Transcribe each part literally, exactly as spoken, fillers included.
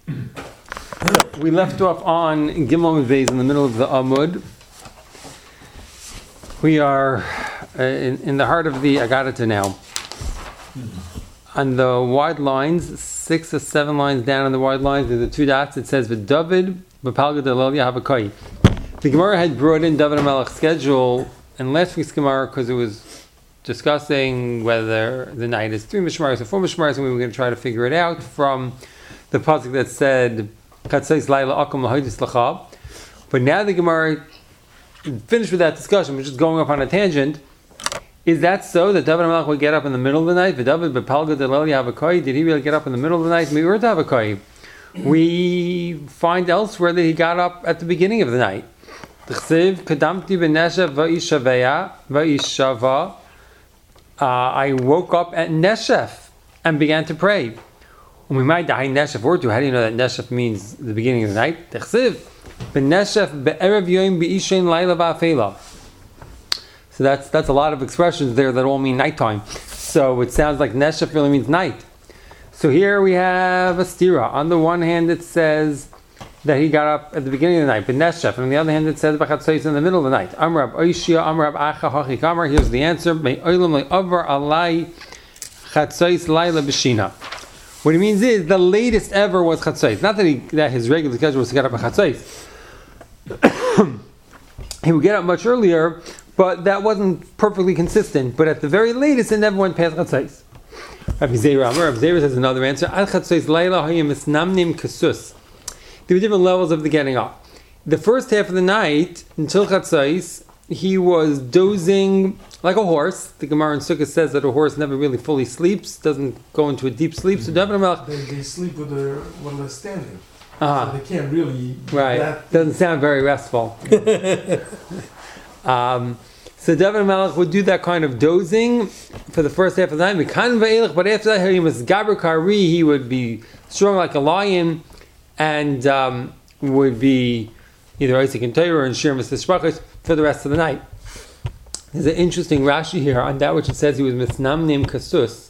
We left off on Gimel Beis in the middle of the Amud. We are uh, in, in the heart of the Agadata now. On the wide lines, six or seven lines down on the wide lines, there's the two dots. It says, "V'David b'palga delel Yahavakai." The Gemara had brought in David HaMelech's schedule in last week's Gemara because it was discussing whether the night is three mishmaros or four mishmaros, and we were going to try to figure it out from the pasuk that said, "Katzais laila akum lahaydis lacha." But now the Gemara finished with that discussion, which is going off on a tangent. Is that so that David HaMelech would get up in the middle of the night? V'David b'palga delel Yahavakai. Did he really get up in the middle of the night? Mi'ur Yahavakai. We find elsewhere that he got up at the beginning of the night. T'chsev kadamti b'neshef va'ishaveya va'ishava. I woke up at Neshef and began to pray. We might die Neshef or two. How do you know that Neshef means the beginning of the night? T'chsev b'neshef be'erev yoyim b'ishein laila va'afela. So that's that's a lot of expressions there that all mean nighttime. So it sounds like Neshef really means night. So here we have a stira. On the one hand, it says that he got up at the beginning of the night, but Neshef. And on the other hand, it says B'chatzois in the middle of the night. Amrab Oishia, Amrab Acha Hachi Kamar. Here's the answer. May Olam le'avar alai Chatzois laila b'shina. What he means is the latest ever was Chatzois. Not that he that his regular schedule was to get up at Chatzois. He would get up much earlier, but that wasn't perfectly consistent. But at the very latest, it never went past Chatzois. Rabbi Zera Amar. Rabbi Zera has another answer. Al Chatzois laila hayim misnamnim kasus. There were different levels of the getting up. The first half of the night, until Chatzais, he was dozing like a horse. The Gemara in Sukkah says that a horse never really fully sleeps, doesn't go into a deep sleep. So David HaMelech, they, they sleep with their when they're standing. uh-huh. So they can't really. Right. That doesn't sound very restful. um, so David HaMelech would do that kind of dozing for the first half of the night. But after that, he was Gaber Kari. He would be strong like a lion. And um, would be either Isaac and Torah and Shir Mister Shprachos for the rest of the night. There's an interesting Rashi here on that which it says he was Misnamnim Kasus.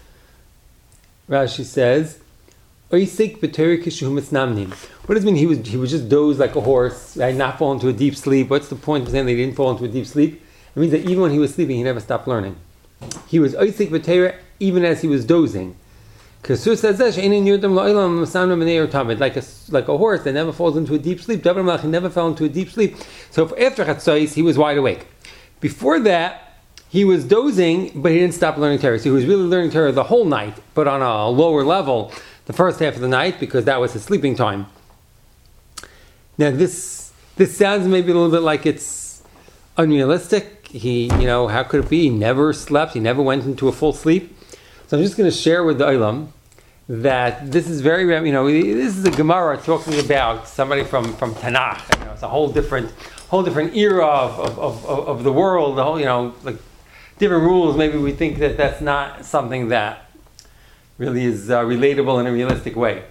Rashi says, Isaac b'Torah kishu misnamnim. What does it mean? He was he would just doze like a horse, right? Not fall into a deep sleep. What's the point of saying that he didn't fall into a deep sleep? It means that even when he was sleeping, he never stopped learning. He was Isaac b'Torah even as he was dozing. Kasus says that like a like a horse that never falls into a deep sleep. David HaMelech never fell into a deep sleep. So after Chatzos, he was wide awake. Before that, he was dozing, but he didn't stop learning Torah. So he was really learning Torah the whole night, but on a lower level, the first half of the night, because that was his sleeping time. Now this this sounds maybe a little bit like it's unrealistic. He, you know, how could it be? He never slept. He never went into a full sleep. So I'm just going to share with the Olam that this is very, you know, this is a Gemara talking about somebody from, from Tanakh. You know, it's a whole different, whole different era of, of, of, of the world. The whole, you know, like different rules. Maybe we think that that's not something that really is uh, relatable in a realistic way.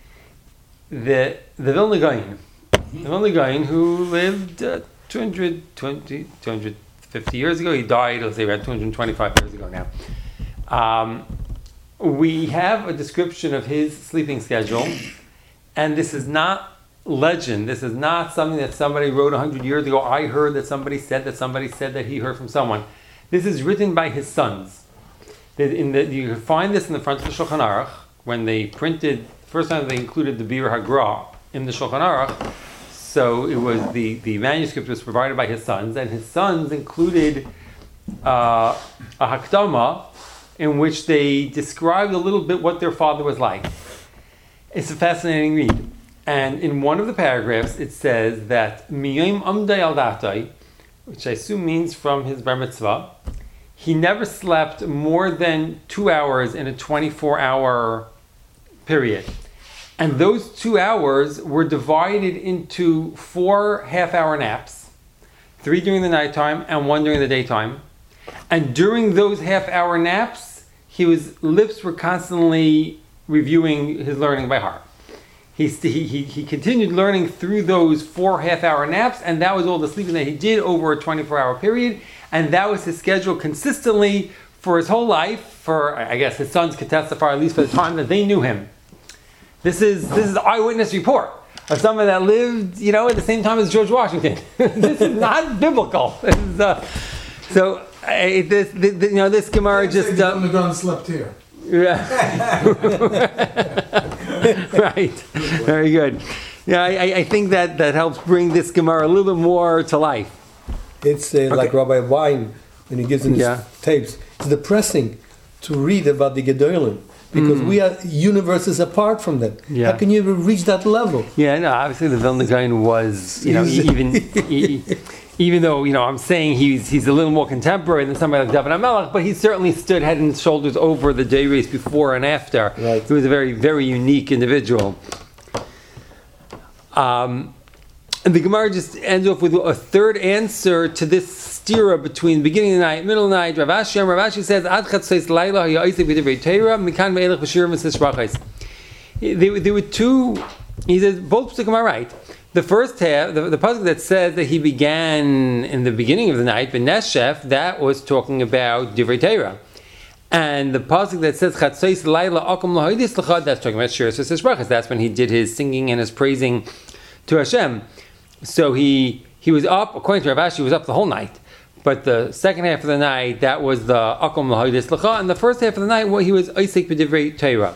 The the Vilna Gaon, the Vilna Gaon who lived uh, two hundred twenty, two hundred fifty years ago. He died, let's say, about two hundred twenty-five years ago now. Um, we have a description of his sleeping schedule, and this is not legend. This is not something that somebody wrote a hundred years ago. I heard that somebody said that somebody said that he heard from someone. This is written by his sons. In the, you can find this in the front of the Shulchan Aruch. When they printed, first time they included the Bir HaGra in the Shulchan Aruch, so it was the, the manuscript was provided by his sons, and his sons included uh, a Hakdama in which they described a little bit what their father was like. It's a fascinating read. And in one of the paragraphs, it says that Miyom Amdai al Datai, which I assume means from his bar mitzvah, he never slept more than two hours in a twenty-four hour period. And those two hours were divided into four half-hour naps, three during the nighttime and one during the daytime. And during those half-hour naps, his lips were constantly reviewing his learning by heart. He, he, he continued learning through those four half-hour naps, and that was all the sleeping that he did over a twenty-four hour period, and that was his schedule consistently for his whole life, for, I guess his sons could testify, at least for the time that they knew him. This is this is eyewitness report of someone that lived, you know, at the same time as George Washington. This is not biblical. This is, uh, so uh, this, this, you know, this Gemara just uh, on the ground slept here. Yeah. Right. Very good. Yeah, I, I think that that helps bring this Gemara a little bit more to life. It's uh, Okay. like Rabbi Wein when he gives in his Yeah. tapes. It's depressing to read about the Gedolim because we are universes apart from that. Yeah. How can you ever reach that level? Yeah, no, obviously the Vilna Gaon was, you know, He's- even e- even though, you know, I'm saying he's he's a little more contemporary than somebody like David HaMelech, but he certainly stood head and shoulders over the day race before and after. Right. He was a very, very unique individual. Um, and the Gemara just ends off with a third answer to this stira between the beginning of the night, middle of the night. Rav Ashi, Rav Ashi says, Ad chatzos laila ha'ya'isik v'divrei Torah, mikan ve'elech v'shirim v'sis brachos. There, there were two, he says, both psukim are right. The first half, the, the pasuk that says that he began in the beginning of the night, B'neshef, that was talking about divrei Torah. And the pasuk that says chatzos laila akum lahoidis l'chad, that's talking about shiras v'sis brachos. That's when he did his singing and his praising to Hashem. So he he was up, according to Rav Ashi, he was up the whole night. But the second half of the night, that was the akum lahoidis l'chad, and the first half of the night, well, he was oisik b'divrei Torah.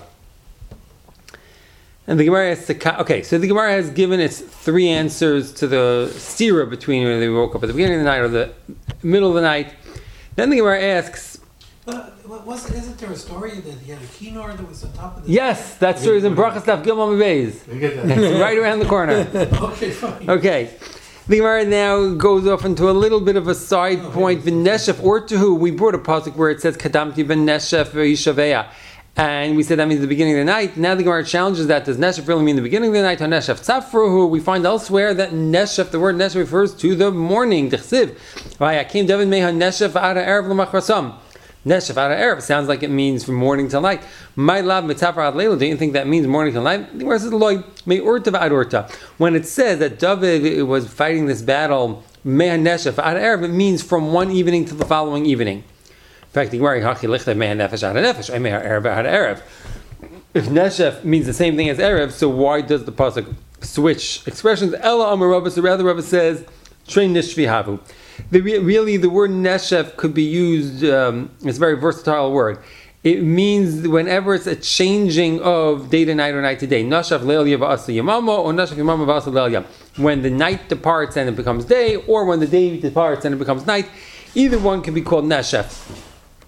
And the Gemara has to, okay, so the Gemara has given its three answers to the stira between when they woke up at the beginning of the night or the middle of the night. Then the Gemara asks, But wasn't, isn't there a story that he had a kinnor that was on top of the... yes, that story is in Brachas Daf Gimel Beis. You get that? It's right around the corner. Okay, fine. Okay. The Gemara now goes off into a little bit of a side point. V'neshef or to who? We brought a pasuk where it says Kadamti v'neshef v'yishaveya. And we said that means the beginning of the night. Now the Gemara challenges that. Does Neshef really mean the beginning of the night? Or Neshef Tzafruhu? We find elsewhere that Neshef, the word Neshef refers to the morning. D'chsiv. Vayakim David meha Neshef ara erev l'machrasam. Neshef ara erev sounds like it means from morning till night. My love mitzafar ad leila. Do you think that means morning till night? Where says loy me urta v'ad urta? When it says that David was fighting this battle meha Neshef ad erev, it means from one evening to the following evening. In fact, the Gemara hachi lichta meha nefesh ad nefesh meha erev ad erev. If neshef means the same thing as erev, so why does the pasuk switch expressions? Ella amar Rava, so rather Rava says trein nishvi havu. The, really, the word neshef could be used. Um, it's a very versatile word. It means whenever it's a changing of day to night or night to day. Nashaf leilya v'asa yamama or nashaf yamama v'asa leilya. When the night departs and it becomes day, or when the day departs and it becomes night. Either one can be called neshef.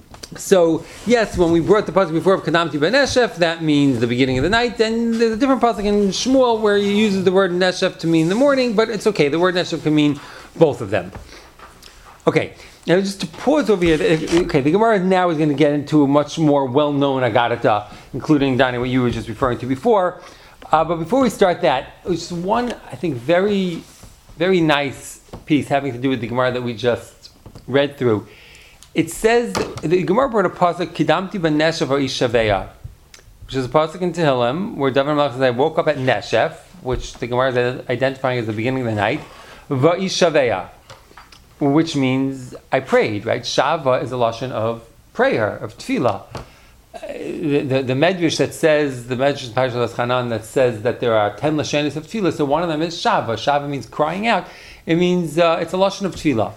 So, yes, when we brought the pasuk before of Kadamti B'neshef, that means the beginning of the night. Then there's a different pasuk in Shmuel where he uses the word Neshef to mean the morning, but it's okay. The word Neshef can mean both of them. Okay, now just to pause over here, okay, the Gemara now is going to get into a much more well-known Agadata, including, Donnie, what you were just referring to before. Uh, but before we start that, it was just one, I think, very, very nice piece having to do with the Gemara that we just read through. It says, the Gemara brought a pasuk, Kidamti b'neshef ha'ishaveya, which is a pasuk in Tehillim, where David HaMelech says, I woke up at Neshef, which the Gemara is identifying as the beginning of the night, va'ishaveya, which means I prayed, right? Shava is a lashon of prayer, of tefillah. Uh, the, the, the Medrash that says, the Medrash in Parashat Chanan that says that there are ten lashonis of tefillah, so one of them is Shava. Shava means crying out. It means, uh, it's a lashon of tefillah.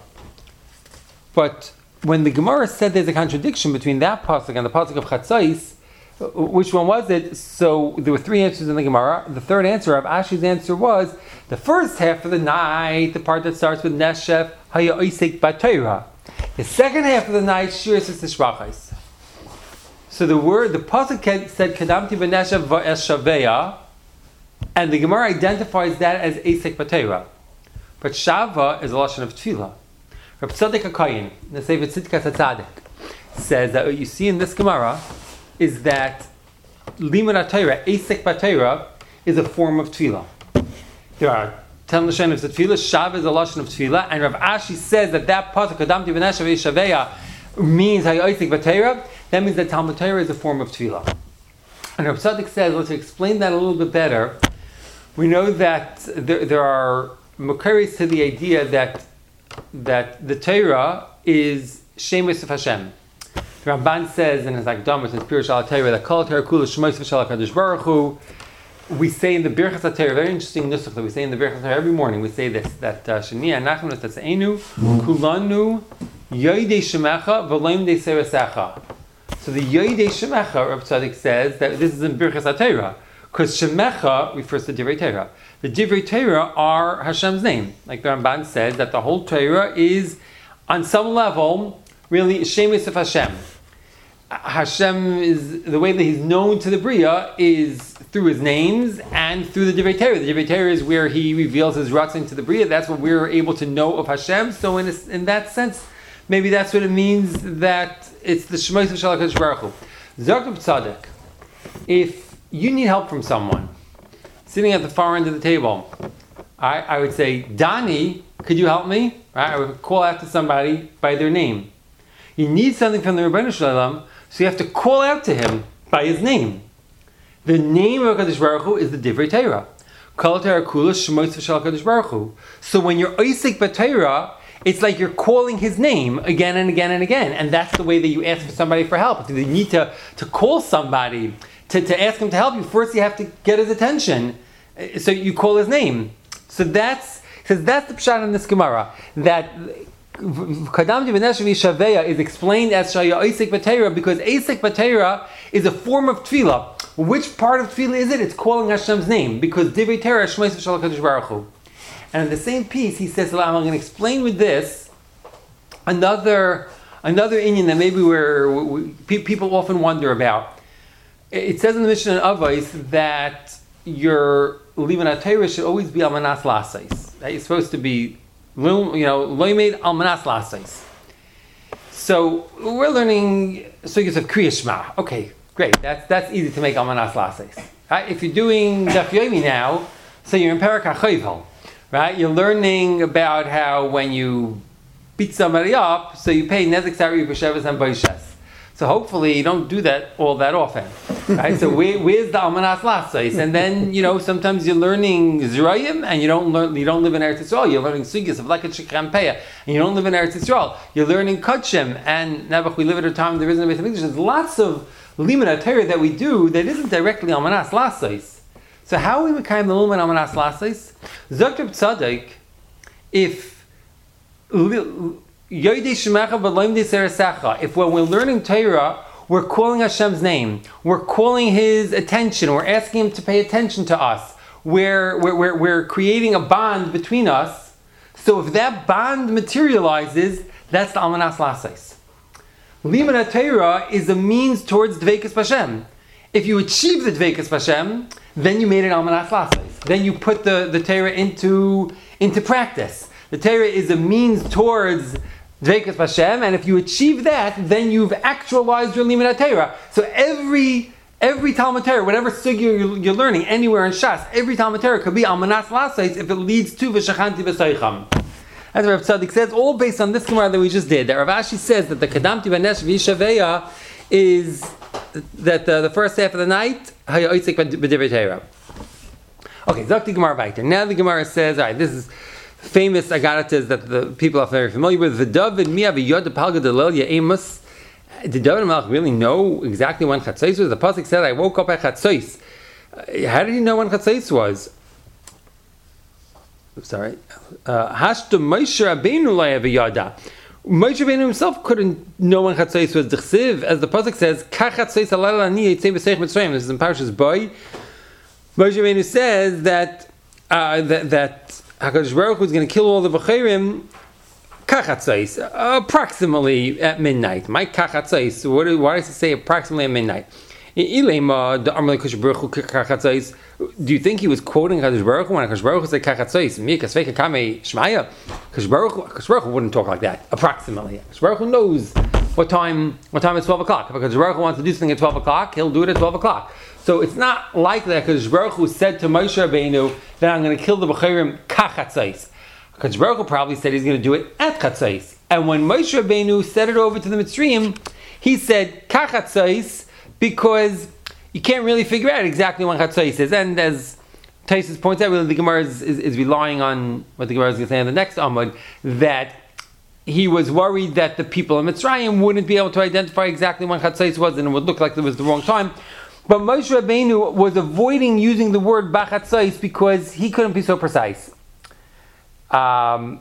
But when the Gemara said there's a contradiction between that pasuk and the pasuk of Chatzos, which one was it? So there were three answers in the Gemara. The third answer of Ashi's answer was the first half of the night, the part that starts with Neshef Haya Oisek B'Torah. The second half of the night, Shiras V'Sishbrachos. So the word, the pasuk said Kadamti B'Neshef V'Eshaveya, and the Gemara identifies that as Oisek B'Torah. But Shava is a lashon of tefillah. Reb Tzadok HaKohen, the Sefer Tzidkas HaTzadik, says that what you see in this Gemara is that Limud HaTorah, Oisek B'Torah, is a form of tefillah. There are ten lashonos of tefillah. Shav is a lashon of tefillah, and Rav Ashi says that that pasuk Kadamti B'neshef V'Yishaveya means Oisek B'Torah. That means that Talmud Torah is a form of tefillah. And Reb Tzadok says, well, to explain that a little bit better, we know that there, there are makaris to the idea that that the Torah is Shemus of Hashem. The Ramban says in his Akdamas in Spiritual Torah that Kol Torah Kula Shemus V'Shal HaKadosh Baruch Hu, we say in the Birchas HaTorah, very interesting nusach that we say in the Birchas HaTorah every morning. We say this that Shani Anachnu Tatzeinu Kulanu Yoidei Shemecha V'Loimdei Seresecha. So the Yoidei Shemecha, Reb Tzadok says that this is in Birchas HaTorah because Shemecha refers to Divrei Torah. The Divrei Torah are Hashem's name, like the Ramban says that the whole Torah is on some level really Shemes of Hashem. Hashem is the way that He's known to the Bria is through His names and through the Divrei Torah. The Divrei Torah is where He reveals His ratzon to the Bria. That's what we're able to know of Hashem. So in a, in that sense, maybe that's what it means that it's the Shemos of Shalach HaKadosh Baruch Hu. Zok Reb Tzadok, if you need help from someone sitting at the far end of the table, I, I would say, Dani, could you help me? Right? I would call out to somebody by their name. You need something from the Rebbeinu Shalom, so you have to call out to him by his name. The name of HaKadosh Baruch Hu is the Divrei Torah. Kol Torah Kula Shemos V'Shal HaKadosh Baruch Hu. So when you're Oisik B'Torah, it's like you're calling his name again and again and again. And that's the way that you ask for somebody for help. If you need to, to call somebody, to, to ask him to help you, first you have to get his attention. So you call his name. So that's, says that's the pshat in this Gemara. That Kadam Divinesh Vishaveya is explained as Shaya Isik B'Teira because Isik B'Teira is a form of tefillah. Which part of tefillah is it? It's calling Hashem's name because Divrei Torah Shmos V'Shal HaKadosh Baruch Hu. And in the same piece, he says, I'm going to explain with this another another inyan that maybe we're, we, people often wonder about. It says in the Mishnah in Avos that your Liman HaTorah should always be Almanas Lasais. That you're supposed to be, you know, Loimed Almanas Lasais. So we're learning Sugis of Kriya Shema. Okay, great. That's that's easy to make Almanas Lasais. Right? If you're doing Daf Yomi now, so you're in Parak HaChoyvel. Right? You're learning about how when you beat somebody up, so you pay Nezek Sari B'Shevas and Boishes. So hopefully you don't do that all that often. Right? So where, where's the Almanas Lasais? And then, you know, sometimes you're learning Zerayim and you don't learn you don't live in Eretz Yisrael. You're learning Sugis of Leket Shekrampeya and you don't live in Eretz Yisrael. You're learning Kutshim and Nebuch, we live at a time there isn't a Beit HaMikdash. There's lots of Limud HaTorah that we do that isn't directly Almanas Lasais. So how are we Mekayim the Lumen Almanas Lasais? Zok Reb Tzadok, if Yoidei Shemecha V'Loimdei Seresecha, if when we're learning Torah, we're calling Hashem's name, we're calling His attention, we're asking Him to pay attention to us, we're, we're, we're, we're creating a bond between us, so if that bond materializes, that's the Almanas Lasais. Liman HaTorah is a means towards Dveikus Hashem. If you achieve the Dveikus Hashem, then you made it Almanas Lasais. Then you put the, the Torah into, into practice. The Torah is a means towards Dveikus Hashem, and if you achieve that, then you've actualized your Limud HaTorah. So every every Talmud Torah, whatever sugya you're, you're learning anywhere in Shas, every Talmud Torah could be Almanas Lasais if it leads to V'Shachanti B'Soicham. As Rav Tzadok says, all based on this Gemara that we just did. That Rav Ashi says that the Kadamti Banesh V'Yishaveya is that uh, the first half of the night, Haya Oitzik B'Divrei Torah. Okay, Zakti Gemara Vayter. Now the Gemara says, all right, this is famous agaratas that the people are very familiar with. The David Miya V'Yod Palga Delel Ye'emus. Did David Melech really know exactly when Chatzos was? The pasuk said, "I woke up at Chatzos." Uh, how did he know when Chatzos was? I'm sorry. Hashta Moshe Rabbeinu V'Yada. Moshe Rabbeinu himself couldn't know when Chatzos was. D'chsiv, as the pasuk says, "Kach Chatzos Alal Ani Yitzei B'Seich Mitzrayim." This is in Parashas Boy. Moshe Rabbeinu says that uh, that, that HaKadosh Baruch Hu is going to kill all the B'chairim kachatzais, approximately at midnight. My kachatzais, what why does it say approximately at midnight? Do you think he was quoting HaKadosh Baruch Hu when HaKadosh Baruch Hu said kachatzais? Mikasveka kame shmaya. HaKadosh Baruch Hu wouldn't talk like that, approximately. HaKadosh Baruch Hu knows what time what time it's twelve o'clock. If HaKadosh Baruch Hu wants to do something at twelve o'clock, he'll do it at twelve o'clock. So it's not like that HaKadosh Baruch Hu said to Moshe Rabbeinu that I'm going to kill the B'chairim kachatzais. HaKadosh Baruch Hu probably said he's going to do it at chatzais. And when Moshe Rabbeinu said it over to the Mitzrayim, he said kachatzais because you can't really figure out exactly when chatzais is. And as Taisus points out, really the Gemara is, is, is relying on what the Gemara is going to say in the next Amud, that he was worried that the people in Mitzrayim wouldn't be able to identify exactly when chatzais was and it would look like it was the wrong time. But Moshe Rabbeinu was avoiding using the word bachatzais because he couldn't be so precise. Um,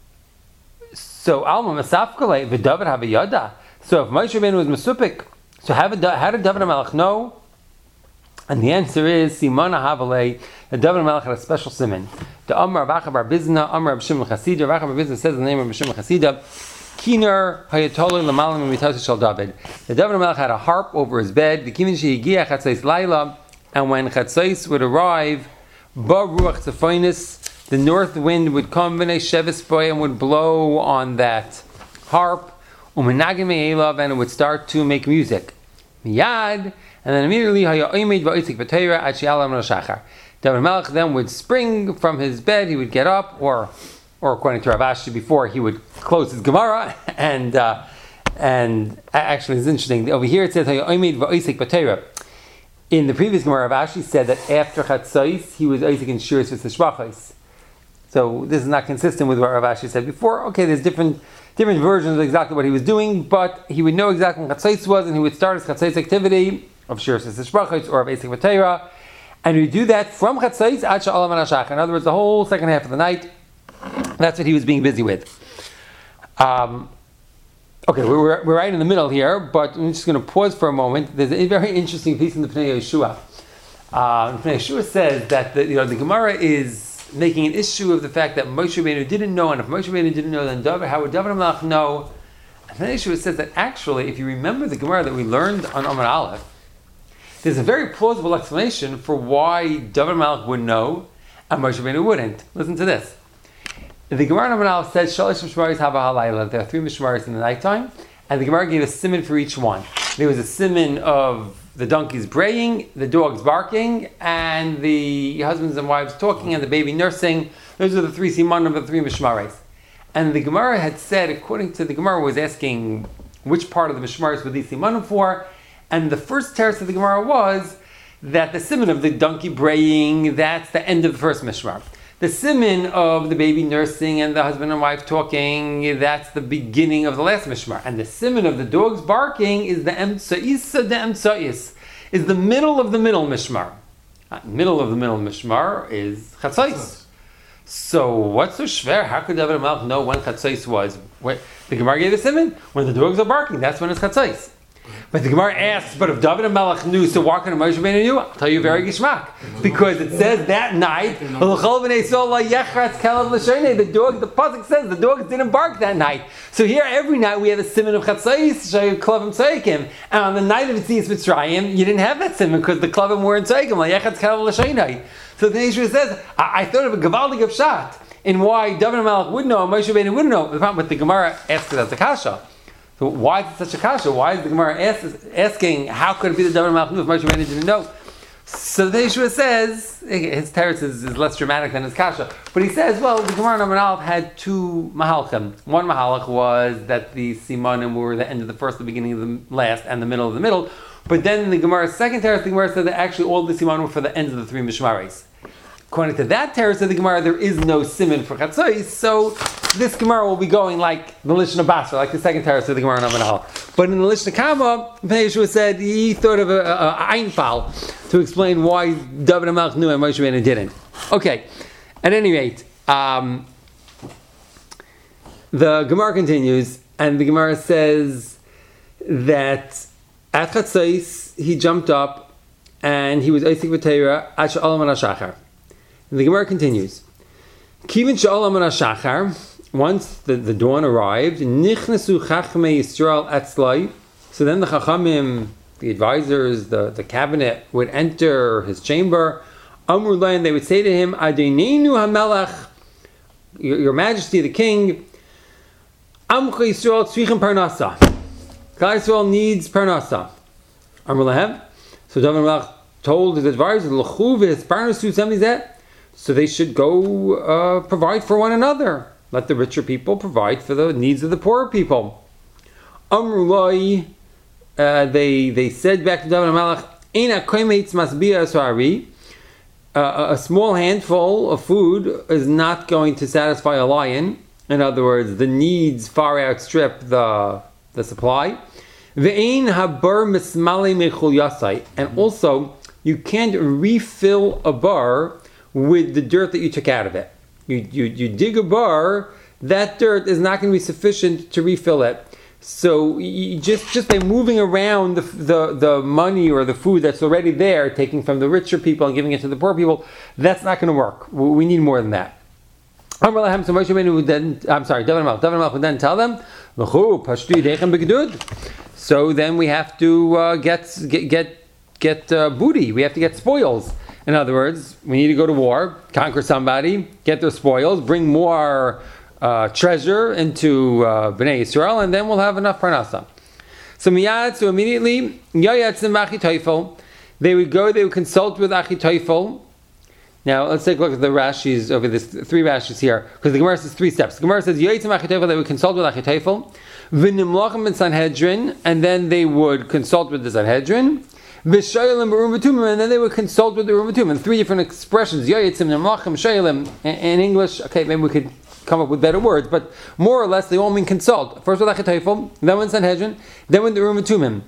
so Alma Masafkale v'David Havayada. So if Moshe Rabbeinu was Masupik, so how did David HaMelech know? And the answer is Simona Havale. That David HaMelech had a special simon. The Amar Vacha Bar Bizna, Amar Reb Shimon Chasida. Vacha Bar Bizna says the name of Reb Shimon Chasida. Kinar Hayatolu Lamalim Mitasi Shal David. The David HaMelech had a harp over his bed. The Kimin Shehigia Chatzais Laila, and when Chatzais would arrive, Ba Ruach Tzafainis, the north wind would come, V'nei Shevis Boy, and would blow on that harp, Umenagim Me'elav, and it would start to make music. Miyad, and then immediately Haya Oimed Va'itzik B'Teira Ad She'alam Shachar. David HaMelech then would spring from his bed, he would get up, or or according to Rav Ashi before, he would close his Gemara, and uh, and actually it's interesting, over here it says Haya Oimed Va'itzik B'Teira. In the previous Gemara, Rav Ashi said that after Chatzos, he was Isaac in Shiras V'Tishbachos. So this is not consistent with what Rav Ashi said before. Okay, there's different different versions of exactly what he was doing, but he would know exactly when Chatzos was, and he would start his Chatzos activity of Shiras V'Tishbachos or of Isaac V'Teira, and he would do that from Chatzos ad Sha'alam Anashach. In other words, the whole second half of the night. That's what he was being busy with. Um, okay, we're, we're right in the middle here, but I'm just going to pause for a moment. There's a very interesting piece in the Pnei Yeshua. Uh, Pnei Yeshua says that the, you know, the Gemara is making an issue of the fact that Moshe Rabbeinu didn't know, and if Moshe Rabbeinu didn't know, then David, how would David HaMelech know? And Pnei Yeshua says that actually, if you remember the Gemara that we learned on Amar Aleph, there's a very plausible explanation for why David HaMelech would know and Moshe Rabbeinu wouldn't. Listen to this. The Gemara in Amar Aleph says, Shalish Mishmaris Haba Halayla. There are three Mishmaris in the nighttime, and the Gemara gave a simon for each one. There was a simon of the donkeys braying, the dogs barking, and the husbands and wives talking, and the baby nursing. Those are the three simanim of the three Mishmaris. And the Gemara had said, according to the Gemara, was asking which part of the Mishmaris were these simanim for, and the first terrace of the Gemara was that the simon of the donkey braying, that's the end of the first Mishmar. The simon of the baby nursing and the husband and wife talking, that's the beginning of the last mishmar. And the simon of the dogs barking is the emtsa'is the emtsa'is, is the middle of the middle mishmar. Uh, middle of the middle mishmar is chatzos. So what's so schwer? How could David HaMelech know when chatzos was? Wait, the Gemara gave a simon, when the dogs are barking, that's when it's chatzos. But the Gemara asks, but if David HaMelech knew, so why couldn't Moshe Rabbeinu knew? I'll tell you very gishmak. Because it says that night, the dog, the pasuk says the dogs didn't bark that night. So here every night we have a simon of chatzais, klavim tzaikim. And on the night of Yetzias Mitzrayim, you didn't have that simon because the klavim weren't tzaikim. So the Yeshua says, I, I thought of a gavaldig of shot in why David HaMelech would know and Moshe Rabbeinu wouldn't know. The problem with the Gemara asks it as a kasha. So why is it such a kasha? Why is the Gemara ask, asking how could it be that David HaMelech knew if Moshe Rabbeinu didn't know? So the Yeshua says, his teretz is, is less dramatic than his kasha, but he says, well, the Gemara in Amar Aleph had two mahalchim. One mahalach was that the simanim were the end of the first, the beginning of the last, and the middle of the middle. But then in the Gemara's second teretz, the Gemara said that actually all the simanim were for the ends of the three mishmaris. According to that teretz of the Gemara, there is no simon for chatzos, so this Gemara will be going like the Lishna Basra, like the second teretz of the Gemara in Amar Aleph. But in the Lishna Kama, Yeshua said he thought of a, a, a einfal to explain why David HaMelech knew and Moshe Rabbeinu didn't. Okay, at any rate, um, the Gemara continues, and the Gemara says that at chatzos he jumped up and he was Isaac V'Teira at Sha'alam Anashachar. And the Gemara continues. Kivin Sha'alam Anashachar, once the, the dawn arrived, Nichnasu Chachmei Yisrael Etzlai, so then the Chachamim, the advisors, the, the cabinet would enter his chamber. Amru Lai, and they would say to him, Adonenu HaMelech, your, your Majesty the King, Amcha Yisrael Tzrichim Parnasa. Klal Yisrael needs Parnasa. Amru Lahem. So David HaMelech told his advisors, L'chu v'hisparnasu semizet, so they should go uh, provide for one another. Let the richer people provide for the needs of the poorer people. Amrulai, uh, they they said back to David HaMelech, Eina koimeitz masbia asari. A small handful of food is not going to satisfy a lion. In other words, the needs far outstrip the the supply. Ve'ein habar mismale mechul yasai. And also, you can't refill a bar with the dirt that you took out of it. You, you, you dig a bar, that dirt is not going to be sufficient to refill it. So you just just by moving around the, the the money or the food that's already there, taking from the richer people and giving it to the poor people, that's not going to work. We need more than that. So Moshe Rabbeinu would then, I'm sorry, David Melch, David Melch would then tell them, so then we have to uh, get get get, get uh, booty. We have to get spoils. In other words, we need to go to war, conquer somebody, get their spoils, bring more Uh, treasure into uh, Bnei Yisrael, and then we'll have enough parnasa. So miyad, so immediately, Yayatzim Achitophel, they would go, they would consult with Achitophel. Now let's take a look at the Rashis over this, three Rashis here, because the Gemara says three steps. The Gemara says Yayatzim Achitophel, they would consult with Achitophel, V'nimlachim and Sanhedrin, and then they would consult with the Sanhedrin. V'shayelim b'urim v'tumim, and then they would consult with the urim v'tumim. Three different expressions: Yayatzim, Nimlachim, Shayelim. In English, okay, maybe we could come up with better words, but more or less they all mean consult. First with Achitophel, then with Sanhedrin, then with the Urim Tumim.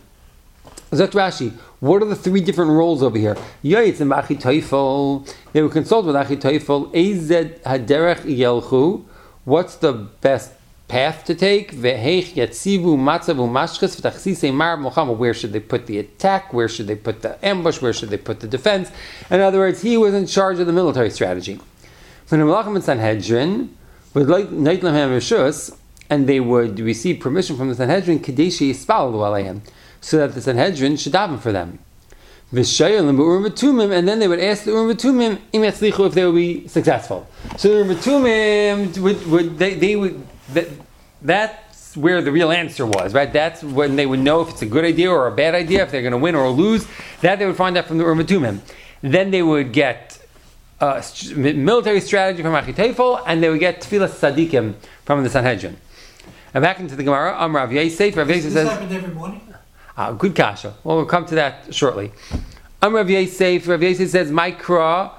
Zot Rashi, what are the three different roles over here? Yayitzim Achitophel, they would consult with Achitophel. Ezed Haderech Yelchu, what's the best path to take? Veheich Yatzivu Matzavu Mashkas V'tachsisei Mar Mochama. Where should they put the attack? Where should they put the ambush? Where should they put the defense? In other words, he was in charge of the military strategy. When Melachim and Sanhedrin with Neitlam Rishus, and they would receive permission from the Sanhedrin Kadeshi Yispalu Aleihem, so that the Sanhedrin should daven for them. V'shayelim b'urim v'tumim, and then they would ask the urim v'tumim im yatzlichu, if they would be successful. So the urim v'tumim would, would they, they would that, that's where the real answer was, right? That's when they would know if it's a good idea or a bad idea, if they're going to win or lose. That they would find out from the urim v'tumim. Then they would get Uh, military strategy from Achitophel, and they would get Tfilas Tzadikim from the Sanhedrin. And back into the Gemara, Am Rav Yosef, Rav Yosef says, this happened every morning? Uh, good kasha. Well, we'll come to that shortly. Am Rav Yosef, Rav Yosef says, Mikra,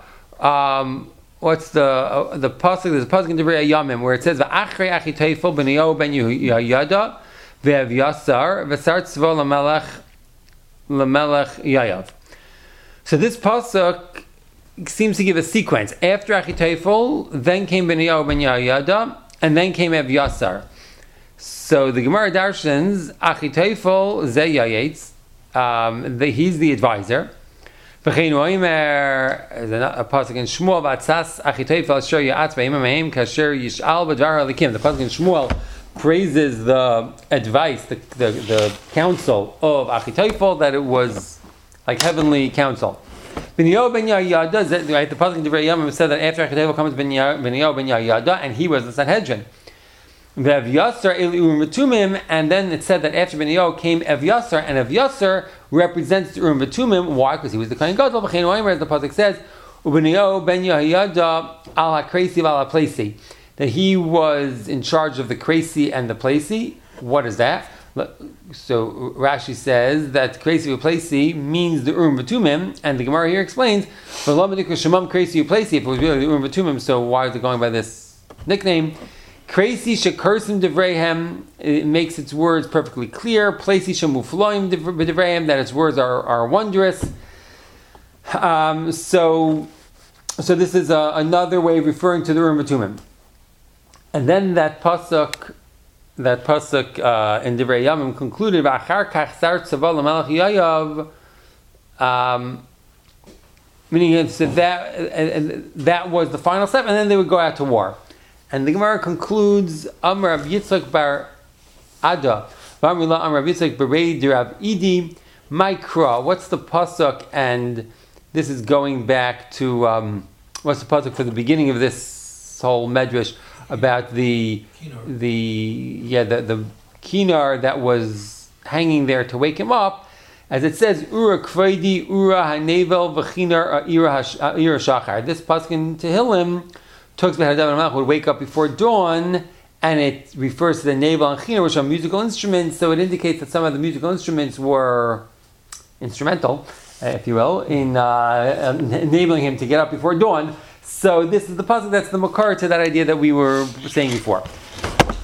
um, what's the uh, the pasuk? There's a pasuk in Devrei Yamim where it says, V'achrei Achitophel b'neo ben Yehoyada v'ev Yasar v'sar tzvo l'melech l'melech Yayav. So this pasuk seems to give a sequence. After Achitophel, then came Beniyahu ben Yehoyada, and then came Ev Yasar. So the Gemara darshans Achitophel ze Yayetz. Um, the, he's the advisor. V'chein oimer, a pasuk in Shmuel, v'atzas Achitophel asher ya'atz b'imam mehem kasher yish'al b'dvar halikim. The pasuk in Shmuel praises the advice, the, the, the counsel of Achitophel, that it was like heavenly counsel. Beniyahu ben Yehoyada, right? The pasuk in Devrei Yamim said that after Achitophel comes Beniyahu ben Yehoyada, and he was the Sanhedrin. Ev Yasar el Urim V'tumim, and then it said that after Beniyahu came Ev Yasar, and Ev Yasar represents the Urim V'tumim. Why? Because he was the Kohen Gadol. V'chein oimer, as the pasuk says, Beniyahu ben Yehoyada al haKreisi v'al haPleisi, that he was in charge of the Kreisi and the Pleisi. What is that? So Rashi says that Kreisi U'Pleisi means the Urim V'tumim, and the Gemara here explains, if it was really the Urim V'tumim, so why is it going by this nickname? Kreisi Shekursim Devreihem, it makes its words perfectly clear. Pleisi Shemufloim Devreihem, that its words are, are wondrous. Um, so, so this is a, another way of referring to the Urim V'tumim. And then that pasuk. That pasuk uh, in Divrei Yamim concluded, "V'achar kach sar tzava l'melech Yayav," um, meaning so that uh, that was the final step, and then they would go out to war. And the Gemara concludes, "Amar Rav Yitzchak bar Ada, v'amrila Amar Rav Yitzchak b'rei d'Rav Idi Mikra." What's the pasuk? And this is going back to um, what's the pasuk for the beginning of this whole medrash about the Kinar. the yeah the the kinar that was hanging there to wake him up, as it says, Ura Kveidi Ura Hanevel V'chinar Ira Shachar. This pasuk in Tehillim talks about how David Melech would wake up before dawn, and it refers to the navel and chinar, which are musical instruments. So it indicates that some of the musical instruments were instrumental, if you will, in uh, enabling him to get up before dawn. So this is the pasuk that's the makar to that idea that we were saying before.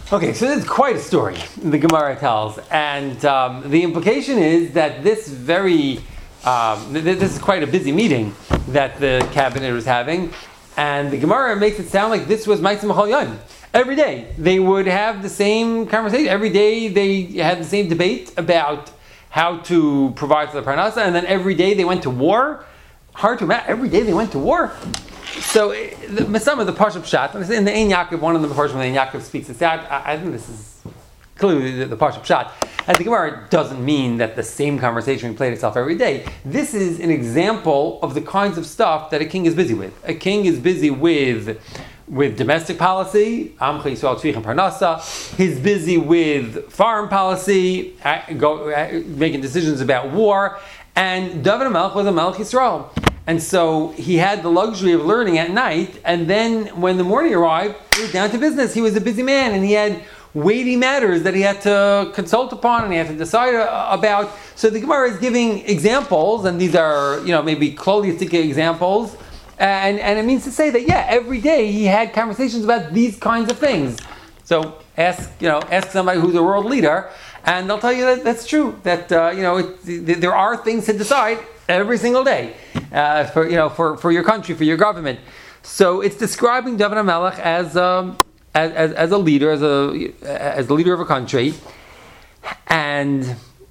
Okay, so this is quite a story the Gemara tells, and um, the implication is that this very um, th- this is quite a busy meeting that the cabinet was having, and the Gemara makes it sound like this was Ma'aseh Mechal Yom. Every day they would have the same conversation. Every day they had the same debate about how to provide for the parnasa, and then every day they went to war. Hard to imagine. Every day they went to war. So the, some of the Parsha Pshat, in the Ein Yaakov, one of the Parsha when Ein Yaakov speaks this out, I, I think this is clearly the, the Parsha Pshat. And the Gemara doesn't mean that the same conversation replayed itself every day. This is an example of the kinds of stuff that a king is busy with. A king is busy with with domestic policy, Amcha Yisrael Tzvich and Parnasa. He's busy with foreign policy, uh, go, uh, making decisions about war. And David HaMelech was a Melech Yisrael. And so he had the luxury of learning at night, and then when the morning arrived, he was down to business. He was a busy man, and he had weighty matters that he had to consult upon and he had to decide uh, about. So the Gemara is giving examples, and these are, you know, maybe Kloliastic examples, and, and it means to say that, yeah, every day he had conversations about these kinds of things. So ask, you know, ask somebody who's a world leader, and they'll tell you that that's true, that, uh, you know, it, there are things to decide every single day, uh, for you know, for, for your country, for your government. So it's describing David HaMelech as, um, as as as a leader, as a as the leader of a country, and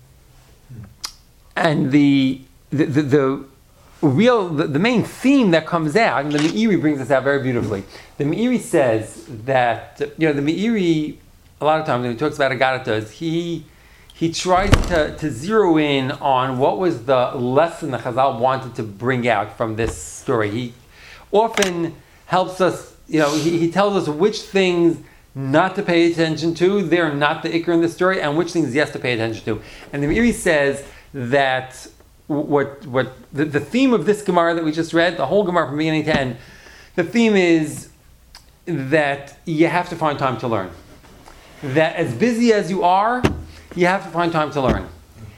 and the the the, the real the, the main theme that comes out, and the Meiri brings this out very beautifully. The Meiri says that, you know, the Meiri a lot of times when he talks about Agaritas, he He tries to, to zero in on what was the lesson that Chazal wanted to bring out from this story. He often helps us, you know, he, he tells us which things not to pay attention to, they're not the ikr in the story, and which things yes to pay attention to. And the Meiri says that what what the, the theme of this Gemara that we just read, the whole Gemara from beginning to end, the theme is that you have to find time to learn. That as busy as you are, you have to find time to learn.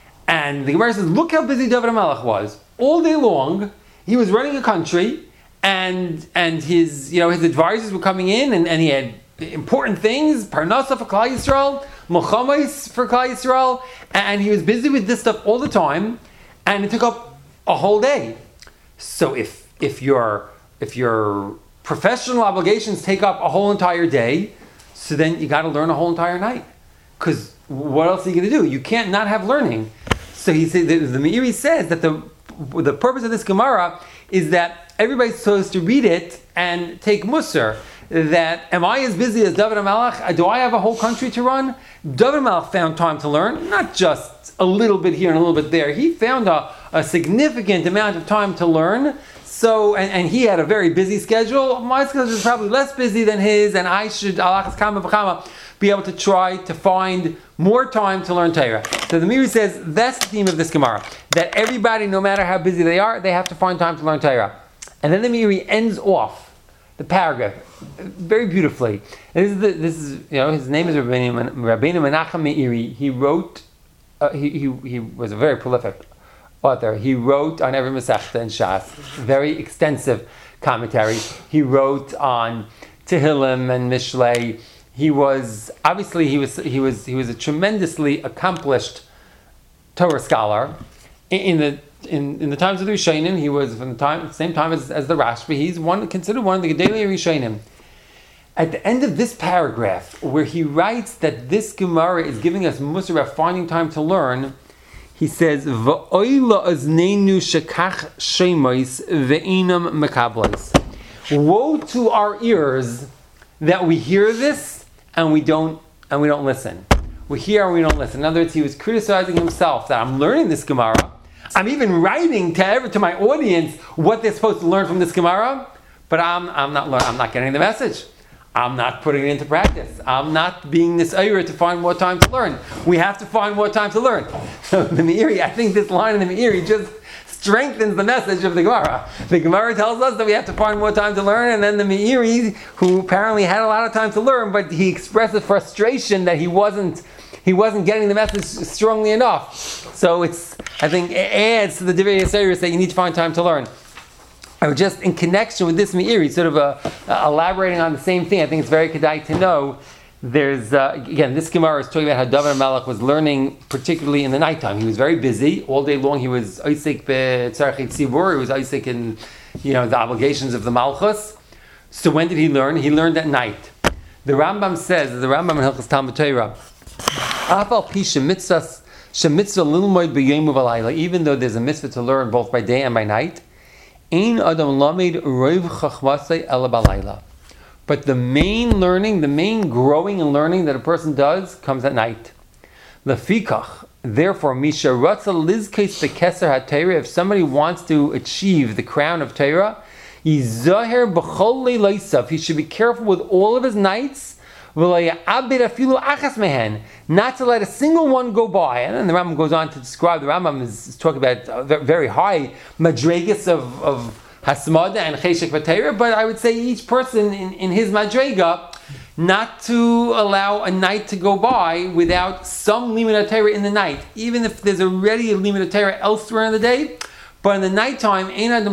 And the Gemara says, look how busy David HaMelech was. All day long, he was running a country, and and his you know his advisors were coming in, and, and he had important things, Parnasa for Klal Yisrael, Milchamos for Klal Yisrael, and he was busy with this stuff all the time, and it took up a whole day. So if if your if your professional obligations take up a whole entire day, so then you got to learn a whole entire night, because what else are you going to do? You can't not have learning. So he said, the, the Meiri says that the the purpose of this Gemara is that everybody's supposed to read it and take Musar. That, am I as busy as David HaMelech? Do I have a whole country to run? David HaMelech found time to learn, not just a little bit here and a little bit there. He found a, a significant amount of time to learn. So, and, and he had a very busy schedule. My schedule is probably less busy than his, and I should, alachas kama v'chama, be able to try to find more time to learn Torah. So the Meiri says that's the theme of this Gemara, that everybody, no matter how busy they are, they have to find time to learn Torah. And then the Meiri ends off the paragraph very beautifully. And this is, the, this is you know, his name is Rabbeinu Menachem Meiri. He wrote, uh, he, he he was a very prolific author. He wrote on every Masechta in Shas, very extensive commentary. He wrote on Tehillim and Mishlei. He was obviously he was he was he was a tremendously accomplished Torah scholar. In, in the in, in the times of the Rishonim, he was from the time same time as, as the Rashbi. He's one considered one of the Gedolei Rishonim. At the end of this paragraph, where he writes that this Gemara is giving us Musar about finding time to learn, he says, "V'oila aznenu shekach shemois ve'inam mekablos." Woe to our ears that we hear this and we don't and we don't listen. We hear and we don't listen. In other words, he was criticizing himself that I'm learning this Gemara. I'm even writing to to my audience what they're supposed to learn from this Gemara, but I'm I'm not learn, I'm not getting the message. I'm not putting it into practice. I'm not being this ayur to find more time to learn. We have to find more time to learn. So the Meiri, I think this line in the Meiri just strengthens the message of the Gemara. The Gemara tells us that we have to find more time to learn, and then the Meiri, who apparently had a lot of time to learn, but he expresses frustration that he wasn't he wasn't getting the message strongly enough. So it's, I think, it adds to the Divrei Yisrael that you need to find time to learn. I would just, in connection with this Meiri, sort of uh, uh, elaborating on the same thing, I think it's very kedai to know there's uh, again, this Gemara is talking about how David Melech was learning, particularly in the nighttime. He was very busy all day long. He was Isaac be'tzarchei tzibur. He was Isaac in, you know, the obligations of the Malchus. So when did he learn? He learned at night. The Rambam says, the Rambam in Hilchos Talmud Torah, Afal pi shemitzvah shemitzvah lilmoid b'yom u'v'layla. Even though there's a mitzvah to learn both by day and by night, ein adam lamed rov chachmasei ela b'layla. But the main learning, the main growing and learning that a person does comes at night. Lefikach, therefore, misha ratza lizkes bekeser haTorah. If somebody wants to achieve the crown of Torah, yizaher b'chol leilasav. He should be careful with all of his nights. Not to let a single one go by. And then the Rambam goes on to describe, the Rambam is, is talking about uh, very high madregas of, of Hasmada and Cheshek V'Torah, but I would say each person in, in his madrega, not to allow a night to go by without some limud Torah in the night, even if there's already a limud Torah elsewhere in the day. But in the nighttime,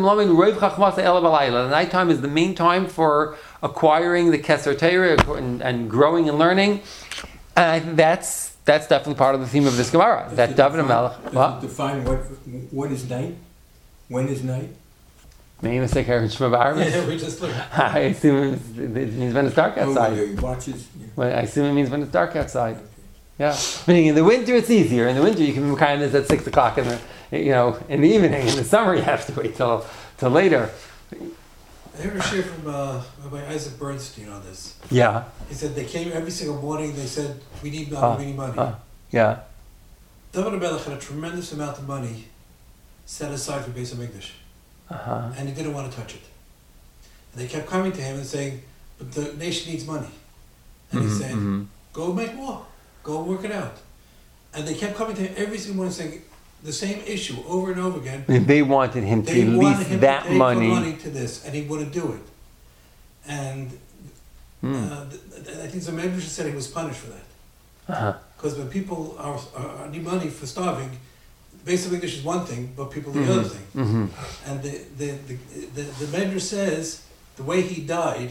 the nighttime is the main time for acquiring the Keser Torah and, and growing and learning. And I think that's that's definitely part of the theme of this Gemara. Does that it David and define- Melech. does What? it define what what is night? When is night? Maybe mistake Aaron Shema B'Arvis. Yeah, we just learned. I assume it means when it's dark outside. Oh, he watches. Yeah. Well, I assume it means when it's dark outside. Yeah. Meaning in the winter it's easier. In the winter you can be kind of at six o'clock in the you know in the evening. In the summer you have to wait till till later. I heard a share from uh, Rabbi Isaac Bernstein on this. Yeah. He said they came every single morning. They said, "We need money. Uh, we need money." uh, yeah. David Melech had a tremendous amount of money set aside for Beis Hamikdash, Uh-huh. and he didn't want to touch it. And they kept coming to him and saying, "But the nation needs money," and Mhm, he said, mhm. "Go make more. Go work it out." And they kept coming to him every single morning saying the same issue over and over again. And they wanted him to They wanted release him that to pay money. for money to this, and he wouldn't do it. And Hmm. uh, th- th- I think the Medrash said he was punished for that. Uh-huh. Because when people are, are, are need money for starving, Beis Hamikdash is one thing, but people the other thing. Mhm. And the the the the, the Medrash says the way he died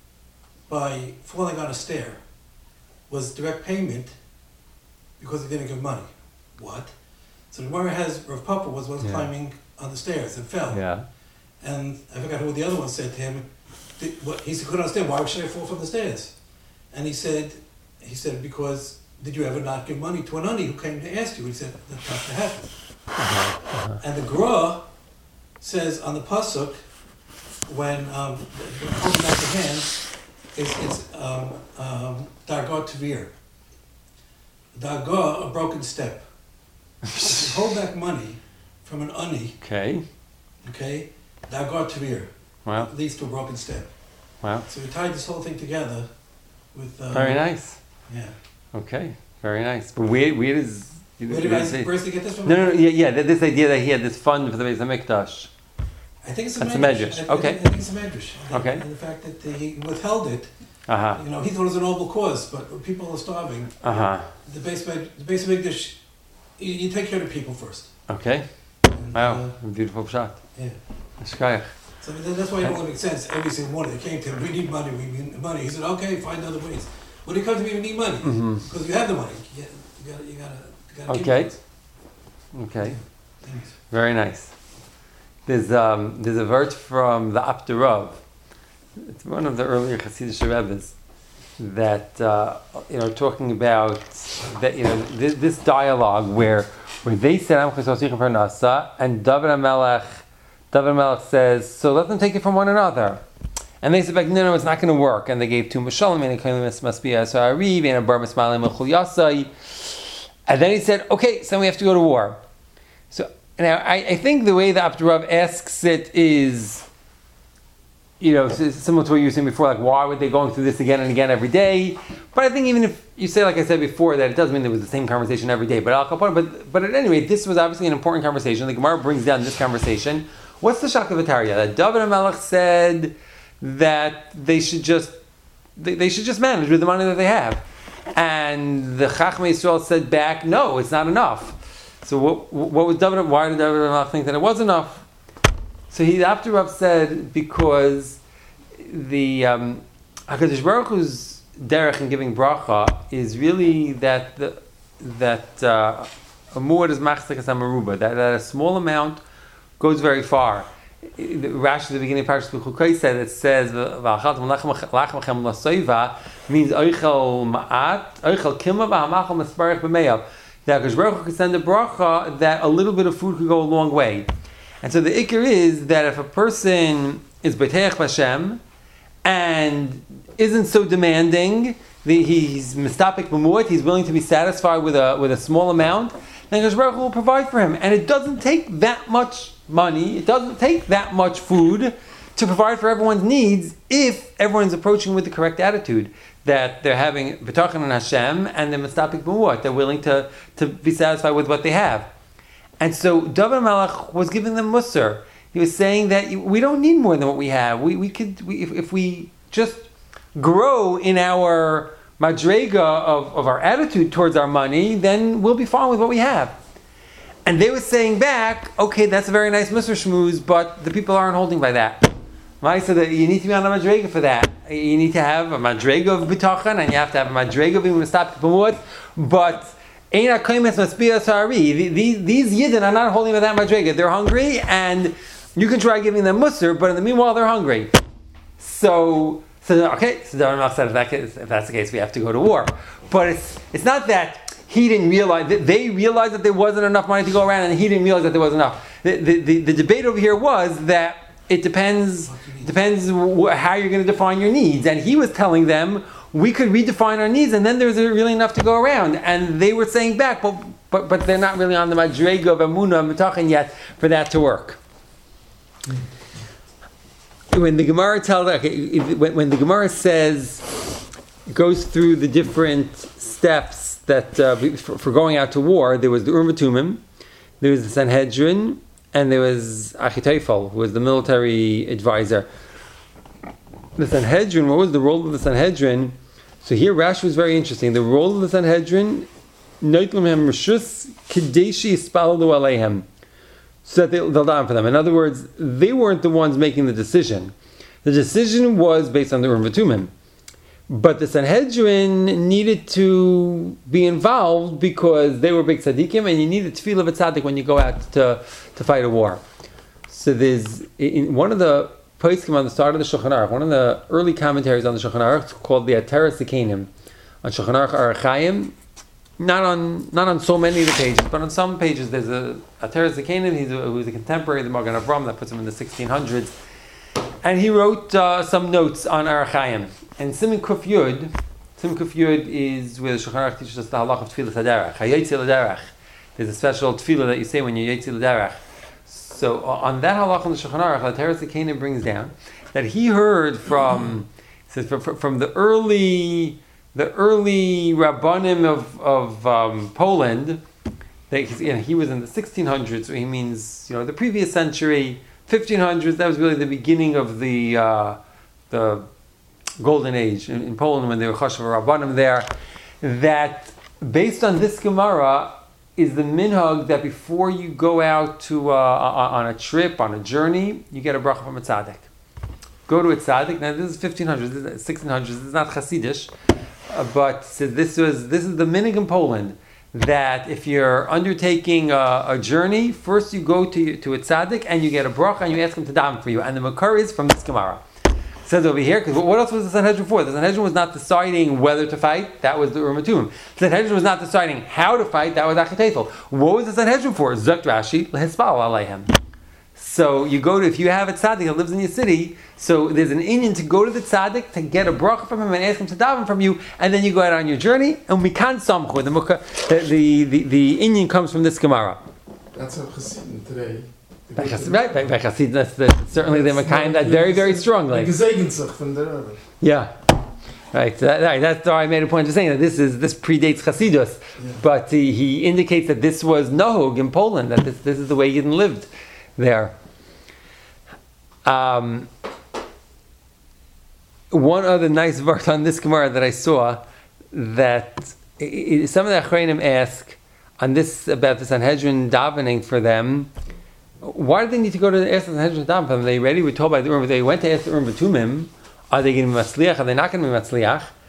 by falling on a stair was direct payment because he didn't give money. What? So the Gemara has Rav Papa was once Yeah. climbing on the stairs and fell. Yeah. And I forgot who the other one said to him. Did, what, he said, couldn't understand, why should I fall from the stairs? And he said, he said, because did you ever not give money to an ani who came to ask you? He said, that's not to happen. Uh-huh. And the Gra says on the Pasuk, when um, holding out the hands, it's, it's um, um, Dargot Tvir. Dargot, a broken step. If you hold back money from an ani, Okay. okay, Dargot Tvir. Well. Leads to a broken step. Wow. So we tied this whole thing together with. Uh, Very nice. Yeah. Okay. Very nice. But where where does Where did Isaac Bernstein get this from? No, no, no, yeah, yeah. th- This idea that he had this fund for the Beis Hamikdash. I think it's a That's a medrash. medrash. I, Okay. I, think, I think it's a medrash. And- Okay. And the fact that he withheld it, Uh huh. you know, he thought it was a noble cause, but when people are starving, Uh huh. the base med- the base of English, you, you take care of the people first. Okay. And, Wow. uh, Beautiful shot. yeah. Shkayach. So that- that's why it don't make sense. Every single morning they came to him, we need money, we need money. He said, okay, find other ways. When they come to me, we need money Mhm. because you have the money. You, you gotta, you gotta, you gotta keep Okay. it. Okay. Thanks. Very nice. There's um there's a verse from the Apterov. It's one of the earlier Hasidic Rebbes that uh, you know talking about that you know this, this dialogue where where they said Am Chesosichem for Nasa and David HaMelech David HaMelech says so let them take it from one another. And they said back, no, no, it's not going to work. And they gave two Mashalim and a Kailim must be Asariv and a Bar Mismalim and Chul Yasai. And then he said, okay, so we have to go to war. So now I, I think the way the Abdurrav asks it is, you know, s- similar to what you were saying before, like why would they going through this again and again every day? But I think even if you say, like I said before, that it doesn't mean it was the same conversation every day. But I'll but but at any rate, this was obviously an important conversation. The Gemara brings down this conversation. What's the Shakavatariya? That David HaMelech said that they should just they, they should just manage with the money that they have. And the Chachmei Yisrael said back, no, it's not enough. So what, what was David? Why did David HaMelech think that it was enough? So he after Rav said because the um, Hakadosh Baruch Hu's derech in giving bracha is really that the, that uh, a muad is machzik amaruba, that, that a small amount goes very far. Rashi at the beginning of Parashas Bechukos said it says v'achaltem lachem lasoiva means oichel ma'at oichel kilma v'hamachal mesparich b'meyav. That Hakadosh Baruch Hu could send a bracha that a little bit of food could go a long way. And so the ikar is that if a person is beteich b'Hashem and isn't so demanding, the, he's mistapik b'muat, he's willing to be satisfied with a with a small amount, then Hakadosh Baruch Hu will provide for him. And it doesn't take that much money, it doesn't take that much food to provide for everyone's needs if everyone's approaching with the correct attitude, that they're having b'tachan on Hashem and they're mistapik b'muat, they're willing to, to be satisfied with what they have. And so David Malach was giving them musar. He was saying that we don't need more than what we have. We we could we, if, if we just grow in our madrega of, of our attitude towards our money, then we'll be fine with what we have. And they were saying back, okay, that's a very nice musar shmooze, but the people aren't holding by that. Right? So that you need to be on a madrega for that. You need to have a madrega of bitachon, and you have to have a madrega of mistapik b'muat, but these, these Yidden are not holding with that madrega. They're hungry, and you can try giving them musar, but in the meanwhile, they're hungry. So, so okay, so David said, if, that case, if that's the case, we have to go to war. But it's it's not that he didn't realize, that they realized that there wasn't enough money to go around, and he didn't realize that there was enough. The, the, the, the debate over here was that it depends, depends how you're going to define your needs. And he was telling them, we could redefine our needs, and then there's really enough to go around. And they were saying back, but but, but they're not really on the madrega of Emunah and Mitachin yet for that to work. When the Gemara tells, okay, when, when the Gemara says, goes through the different steps that uh, for, for going out to war, there was the Urim Tumim, there was the Sanhedrin, and there was Achitophel, who was the military advisor. The Sanhedrin, what was the role of the Sanhedrin? So here Rashi was very interesting. The role of the Sanhedrin, Noitlim hem reshus kadeshi yispalelu aleihem, so that they, they'll die for them. In other words, they weren't the ones making the decision. The decision was based on the Urim V'Tumim. But the Sanhedrin needed to be involved because they were big tzaddikim, and you needed tefillah of a tzaddik when you go out to, to fight a war. So there's in one of the poskim on the start of the Shulchan Aruch, one of the early commentaries on the Shulchan Aruch, called the Ateres Zekanim on Shulchan Aruch Aruch Chaim. Not on not on so many of the pages, but on some pages there's a Ateres Zekanim. He's a, who's a contemporary of the Magen Avram that puts him in the sixteen hundreds, and he wrote uh, some notes on Aruch Chaim. And Siman Kuf Yud, Siman Kuf Yud is where the Shulchan Aruch teaches us the halach of tefillah haderech. Hayotzi l'derech. There's a special tefillah that you say when you yotzi l'derech. So on that halach in the Shulchan Aruch, the Ateres Zekanim brings down that he heard from says from, from the early the early rabbanim of of um, Poland. That you know, he was in the sixteen hundreds, so he means you know the previous century, fifteen hundreds. That was really the beginning of the uh, the golden age in, in Poland when they were chashav rabbanim there. That based on this Gemara is the minhag that before you go out to uh, on a trip, on a journey, you get a bracha from a tzaddik. Go to a tzaddik. Now this is fifteen hundreds, this is sixteen hundreds. This is not Hasidish, uh, but so this was this is the minhag in Poland that if you're undertaking a, a journey, first you go to to a tzaddik and you get a bracha and you ask him to daven for you. And the makar is from this Gemara. It says over here, because what else was the Sanhedrin for? The Sanhedrin was not deciding whether to fight. That was the Urim Tumim. The Sanhedrin was not deciding how to fight. That was Achitophel. What was the Sanhedrin for? Zok Rashi lehispal aleihem. So you go to, if you have a tzaddik that lives in your city, so there's an inyan to go to the tzaddik to get a bracha from him and ask him to daven from you, and then you go out on your journey, and we can't samchu. The the the, the inyan comes from this Gemara. That's how Chassidim today. By Chassid, right, by, by Chassid, that's the, certainly the Makayim that very, very strongly. Yeah, right. That, right. That's why I made a point of saying that this is this predates Chassidus, yeah. But he, he indicates that this was Nohug in Poland, that this this is the way Yidden lived there. Um, one other nice verse on this Gemara that I saw, that it, it, some of the Achreinim ask on this about the Sanhedrin davening for them. Why do they need to go to the ask the Sanhedrin daven for them? They already were told by the Urim. They went to ask the Urim V'Tumim. Are they going to be matzliach? Are they not going to be matzliach?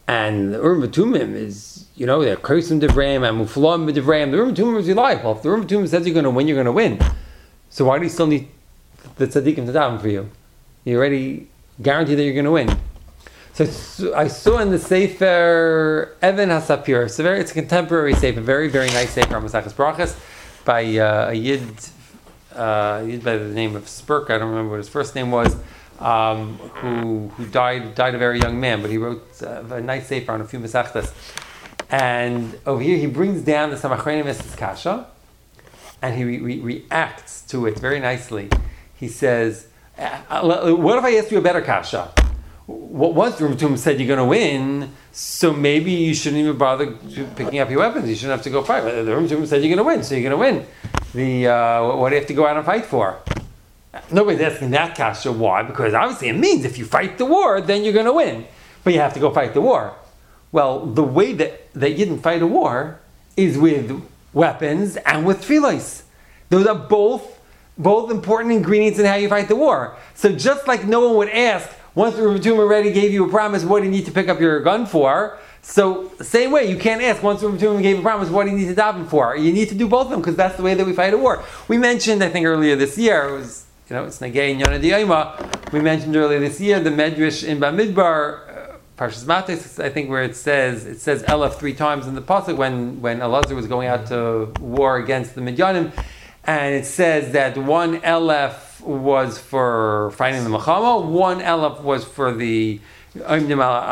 And the Urim Tumim is, you know, they're Kursim Devraim and Muflam Devraim. The Urim Tumim is reliable. If the Urim Tumim says you're going to win, you're going to win. So why do you still need the tzaddikim to daven for you? You already guarantee that you're going to win. So, so I saw in the Sefer Evan HaSapir. It's a very, it's a contemporary Sefer, very, very nice Sefer on Maseches Brachas by uh, a Yid, uh, Yid by the name of Spurk. I don't remember what his first name was. Um, who who died died a very young man, but he wrote uh, a nice sefer on a few mesachtas. And over here he brings down the Samachrenim Estes Kasha, and he re- re- reacts to it very nicely. He says, "What if I asked you a better kasha? Once the Rum Tum said you're going to win, so maybe you shouldn't even bother picking up your weapons. You shouldn't have to go fight. The Rum Tum said you're going to win, so you're going to win. The uh, what do you have to go out and fight for?" Nobody's asking that kasha. Why? Because obviously it means if you fight the war, then you're going to win. But you have to go fight the war. Well, the way that, that you didn't fight a war is with weapons and with tefillos. Those are both both important ingredients in how you fight the war. So just like no one would ask, once the Rebbeinu already gave you a promise, what do you need to pick up your gun for? So same way, you can't ask, once the Rebbeinu gave a promise, what do you need to daven for? You need to do both of them because that's the way that we fight a war. We mentioned, I think earlier this year, it was You know, it's Nagay and Yonah Diyayma. We mentioned earlier this year the Medrash in Bamidbar, uh, Parshas Matis, I think, where it says it says Elef three times in the pasuk when when Elazar was going out to war against the Midyanim, and it says that one Elef was for fighting the Machama, one Elef was for the uh,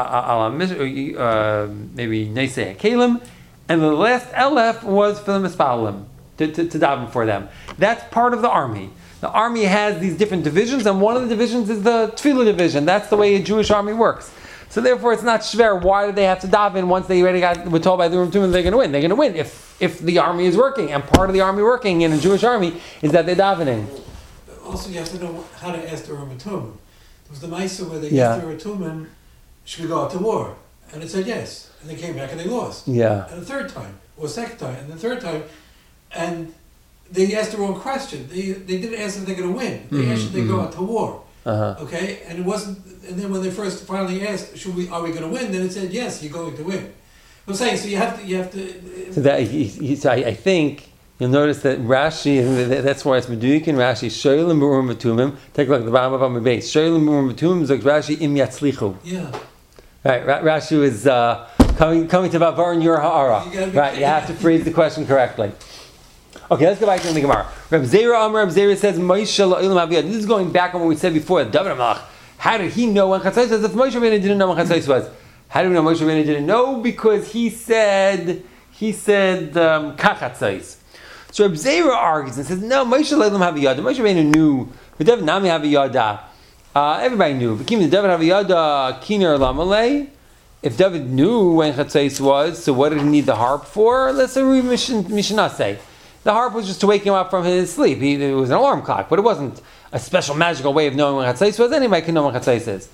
maybe Neisei Kalim, and the last Elef was for the Mispalim to, to, to daven for them. That's part of the army. The army has these different divisions, and one of the divisions is the Tefillah division. That's the way a Jewish army works. So therefore, it's not shver. Why do they have to daven once they already got were told by the Rum Tumim they're going to win? They're going to win if if the army is working, and part of the army working in a Jewish army is that they're davening. Also, you have to know how to ask the Rum Tumim. There was the Maisa where they Yeah. asked the Rum Tumim, should we go out to war? And it said yes. And they came back and they lost. Yeah. And the third time, or second time, and the third time, and they asked the wrong question. They they didn't ask if they're going to win. They Mm-hmm, asked if they mm-hmm. go out to war. Uh-huh. Okay, and it wasn't. And then when they first finally asked, "Should we? Are we going to win?" Then it said, "Yes, you're going to win." I'm saying so. You have to. You have to. So that he, he, so I, I think you'll notice that Rashi, and that's why it's Meduik and Rashi. Shoylim b'urim v'tumim. Take a look at the bottom of our base. Shoylim b'urim v'tumim is like Rashi im yatzlichu. Yeah. Right, Ra- Rashi was uh, coming coming to Bavar and Yor Ha'ara. You gotta be Right, you have to phrase the question correctly. Okay, let's go back to the Gemara. Reb Zera Amar, Reb Zera says, Moshe La'ilam Aviyad. This is going back on what we said before. David HaMelech. How did he know when Chatzos was? If Moshe Rabbeinu didn't know when Chatzos was, how do we know Moshe Rabbeinu didn't know? Because he said, he said, um, Kachatzos. So Reb Zera argues and says, no, Moshe La'ilam Aviyad. Moshe Rabbeinu knew. But David Nami Aviyada. Uh, everybody knew. But David Aviyada, Kiner Lamalei. If David knew when Chatzos was, so what did he need the harp for? Let's say we Mishnah say. The harp was just to wake him up from his sleep. He, it was an alarm clock, but it wasn't a special magical way of knowing when Chatzos was. Anybody can know when Chatzos is.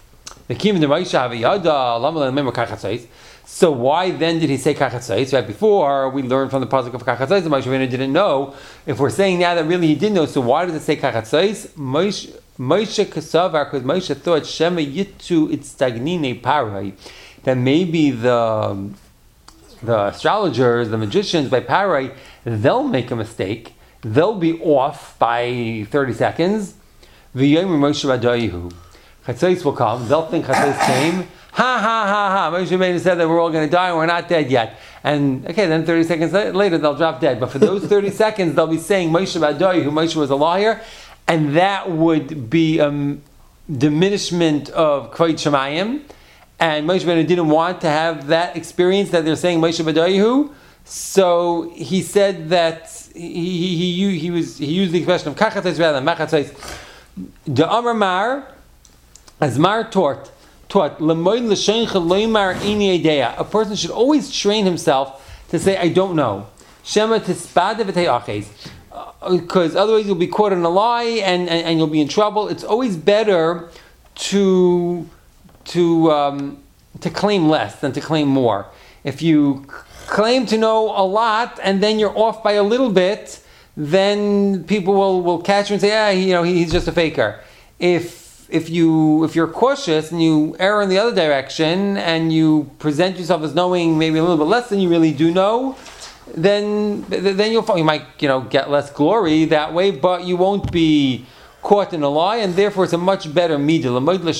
So why then did he say Kachatzos? Right before, we learned from the pasuk of Kachatzos, Moshe Rabbeinu didn't know. If we're saying now that really he did know, so why does it say Kachatzos? Moshe Kasavar, because Moshe thought Shema Yitu Itstagnine Parai, that maybe the the astrologers, the magicians by Parai, they'll make a mistake. They'll be off by thirty seconds. V'yomer Moshe Rabbeinu. Chatzos will come. They'll think Chatzos came. Ha ha ha ha. Moshe Rabbeinu said that we're all going to die and we're not dead yet. And okay, then thirty seconds later they'll drop dead. But for those thirty seconds, they'll be saying Moshe Rabbeinu, Moshe was a liar, and that would be a diminishment of Kvod Shemayim. And Moshe Rabbeinu didn't want to have that experience that they're saying Moshe Rabbeinu. So he said that he he he, he was he used the expression of kachatzos rather than machatzos. The Amar Mar, as Mar taught taught lemoid l'shencha loymar ini idea. A person should always train himself to say I don't know. Shema tispade v'te'aches, because otherwise you'll be caught in a lie and, and, and you'll be in trouble. It's always better to to um, to claim less than to claim more. If you claim to know a lot and then you're off by a little bit, then people will, will catch you and say, yeah, you know, he's just a faker. If if you if you're cautious and you err in the other direction and you present yourself as knowing maybe a little bit less than you really do know, then then you'll you might you know get less glory that way, but you won't be caught in a lie, and therefore it's a much better midah.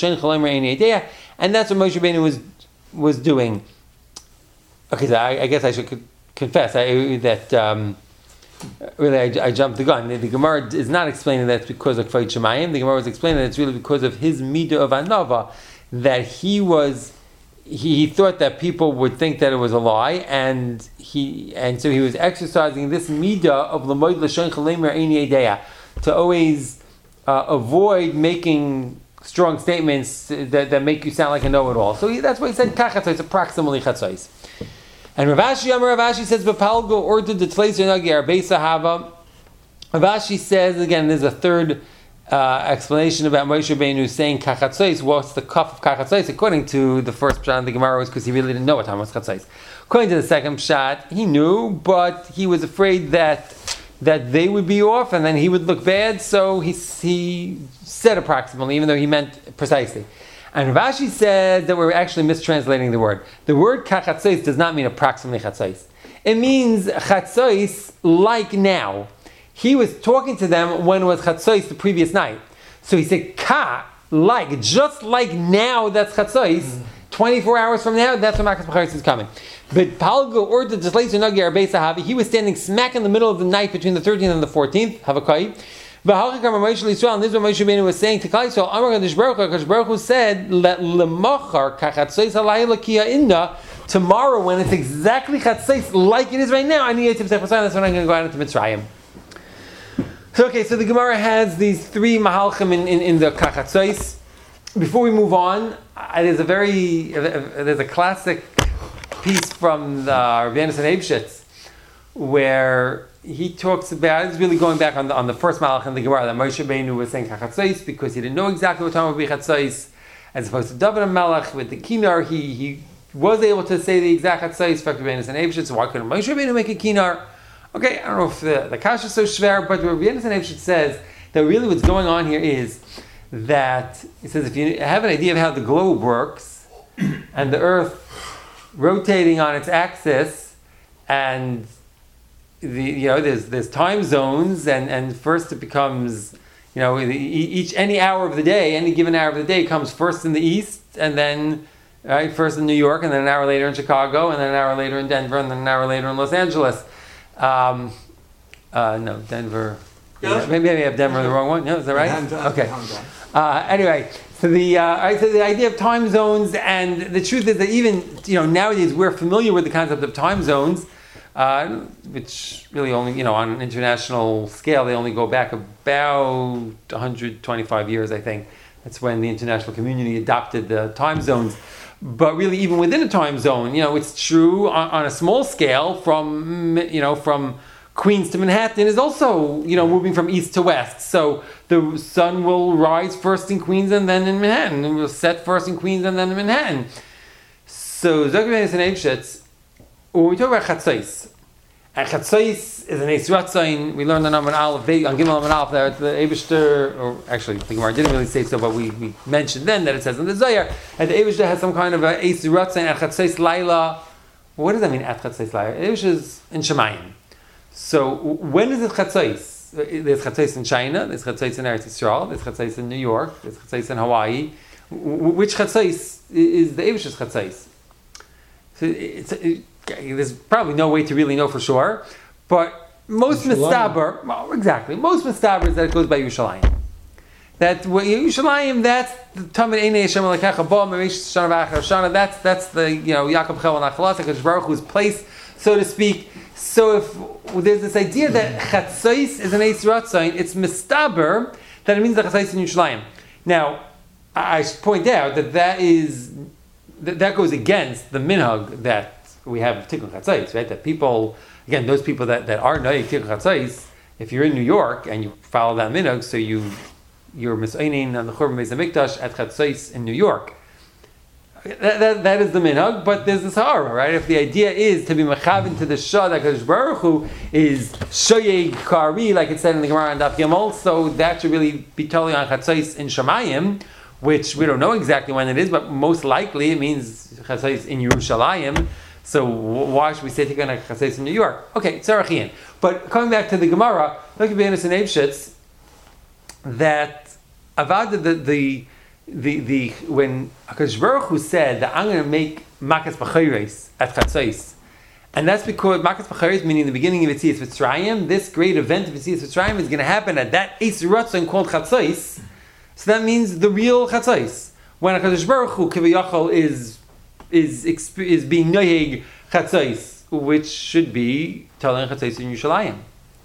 And that's what Moshe Rabbeinu was was doing. Okay, so I, I guess I should confess I, that um, really I, I jumped the gun. The, the Gemara is not explaining that it's because of Kvod Shemayim. The Gemara was explaining that it's really because of his midah of anava, that he was he, he thought that people would think that it was a lie, and he and so he was exercising this midah of l'moed l'shen chalemer eini edeya, to always uh, avoid making strong statements that, that make you sound like a know-it-all. So he, that's why he said kachatzos, approximately chatzos. And Rav Ashi, Amar Rav Ashi says, "B'palgo ordered the tleiser nagi arbei sahava." Rav Ashi says again. There's a third uh, explanation about Moshe Rabbeinu saying kachatzos. What's the kaf of kachatzos? According to the first pshat of the Gemara, was because he really didn't know what time was chatzos. According to the second pshat, he knew, but he was afraid that that they would be off, and then he would look bad. So he he said approximately, even though he meant precisely. And Rav Ashi said that we're actually mistranslating the word. The word kachatzos does not mean approximately chatzos. It means chatzos like now. He was talking to them when it was chatzos the previous night. So he said ka, like, just like now that's chatzos, mm-hmm. twenty-four hours from now, that's when Makas B'charis is coming. But Palgo ordered the Tleiser Nagi Arbei Sahavi. He was standing smack in the middle of the night between the thirteenth and the fourteenth, Havakai. And this is what Moshe Rabbeinu was saying to Klal Yisrael. Amar Kadosh Baruch Hu, Kadosh Baruch Hu said, "Let lemachar kachatzos halayla kiya inna." Tomorrow, when it's exactly chatzos like it is right now, I need to that's when I'm going to go out into Mitzrayim. So, okay, so the Gemara has these three mahalchim in, in, in the kachatzos. Before we move on, uh, there's a very uh, there's a classic piece from the Rabbi Yonasan Eibshitz where he talks about, it's really going back on the on the first malach in the Gemara, that Moshe Rabbeinu was saying kachatzos because he didn't know exactly what time would be chatzos, as opposed to David HaMelech with the kinar, he he was able to say the exact chatzos. For Rabbi Yonasan Eibshitz, so why couldn't Moshe Rabbeinu make a kinar? Okay, I don't know if the, the kasha is so schwer, but Rabbi Yonasan Eibshitz says that really what's going on here is that, he says, if you have an idea of how the globe works, and the earth rotating on its axis, and the you know there's there's time zones, and, and first it becomes, you know, each any hour of the day, any given hour of the day comes first in the east, and then right first in New York, and then an hour later in Chicago, and then an hour later in Denver, and then an hour later in Los Angeles. Um, uh, no, Denver. Yeah. Maybe I have Denver the wrong one. No, is that right? Okay. Uh, anyway, so the uh, right, so the idea of time zones, and the truth is that even you know nowadays we're familiar with the concept of time zones, uh, which really only you know on an international scale they only go back about one hundred twenty-five years, I think. That's when the international community adopted the time zones. But really, even within a time zone, you know, it's true on, on a small scale. From you know from Queens to Manhattan is also, you know, moving from east to west. So the sun will rise first in Queens and then in Manhattan. It will set first in Queens and then in Manhattan. So, Zok Rabbi Yonasan Eibshitz, when we talk about chatzos, and chatzos is an Eis Ratzain, we learned on Amar Aleph, on Gimel Amar Aleph, that the Eibishter, or actually, the Gemara didn't really say so, but we, we mentioned then that it says in the Zohar, and the Eibishter has some kind of a Eis Ratzain at chatzos Laila. What does that mean, at chatzos Laila? Eibishter is in Shemayim. So when is it chatzos? There's chatzos in China, there's chatzos in Eretz Yisrael, there's chatzos in New York, there's chatzos in Hawaii. Which chatzos is the Eibishter's chatzos? So it's, it, there's probably no way to really know for sure, but most mistaber, well, exactly, most mistaber is that it goes by Yerushalayim. That Yerushalayim, that's the Tamid Einei Hashem Elokecha Bo Mereish Shana V'Achar Shana. That's that's the you know Yaakov Chel Nachalas, Hakadosh Baruch Hu's place, so to speak. So if there's this idea that chatzos is an Eis Ratzain, it's mistaber that it means the chatzos in Yerushalayim. Now, I should point out that that is that, that goes against the minhag that we have tikkun chatzos, right? That people, again, those people that, that are noyeg tikkun chatzos, if you're in New York and you follow that minhag, so you you're misainin on the Churban Beis Hamikdash at chatzos in New York. That, that, that is the minhag, but there's this hara, right? If the idea is to be mechavin to the shah that Kadosh Baruch Hu is shoyeg kari, like it said in the Gemara and Daf Gimel, so that should really be totally on chatzos in Shemayim, which we don't know exactly when it is, but most likely it means chatzos in Yerushalayim. So why should we say Tikkun chatzos in New York? Okay, tzarachian. But coming back to the Gemara, look at Be'enis and Eivshitz, that Avad the the the the when Hakadosh Baruch Hu said that I'm going to make makas b'chayres at chatzos, and that's because makas b'chayres, meaning the beginning of Yetzias Mitzrayim, this great event of Yetzias Mitzrayim is going to happen at that Eis Ratzon called chatzos. So that means the real chatzos, when Hakadosh Baruch Hu kiviyachol is is is being noheg chatzos, which should be telling chatzos in Yerushalayim.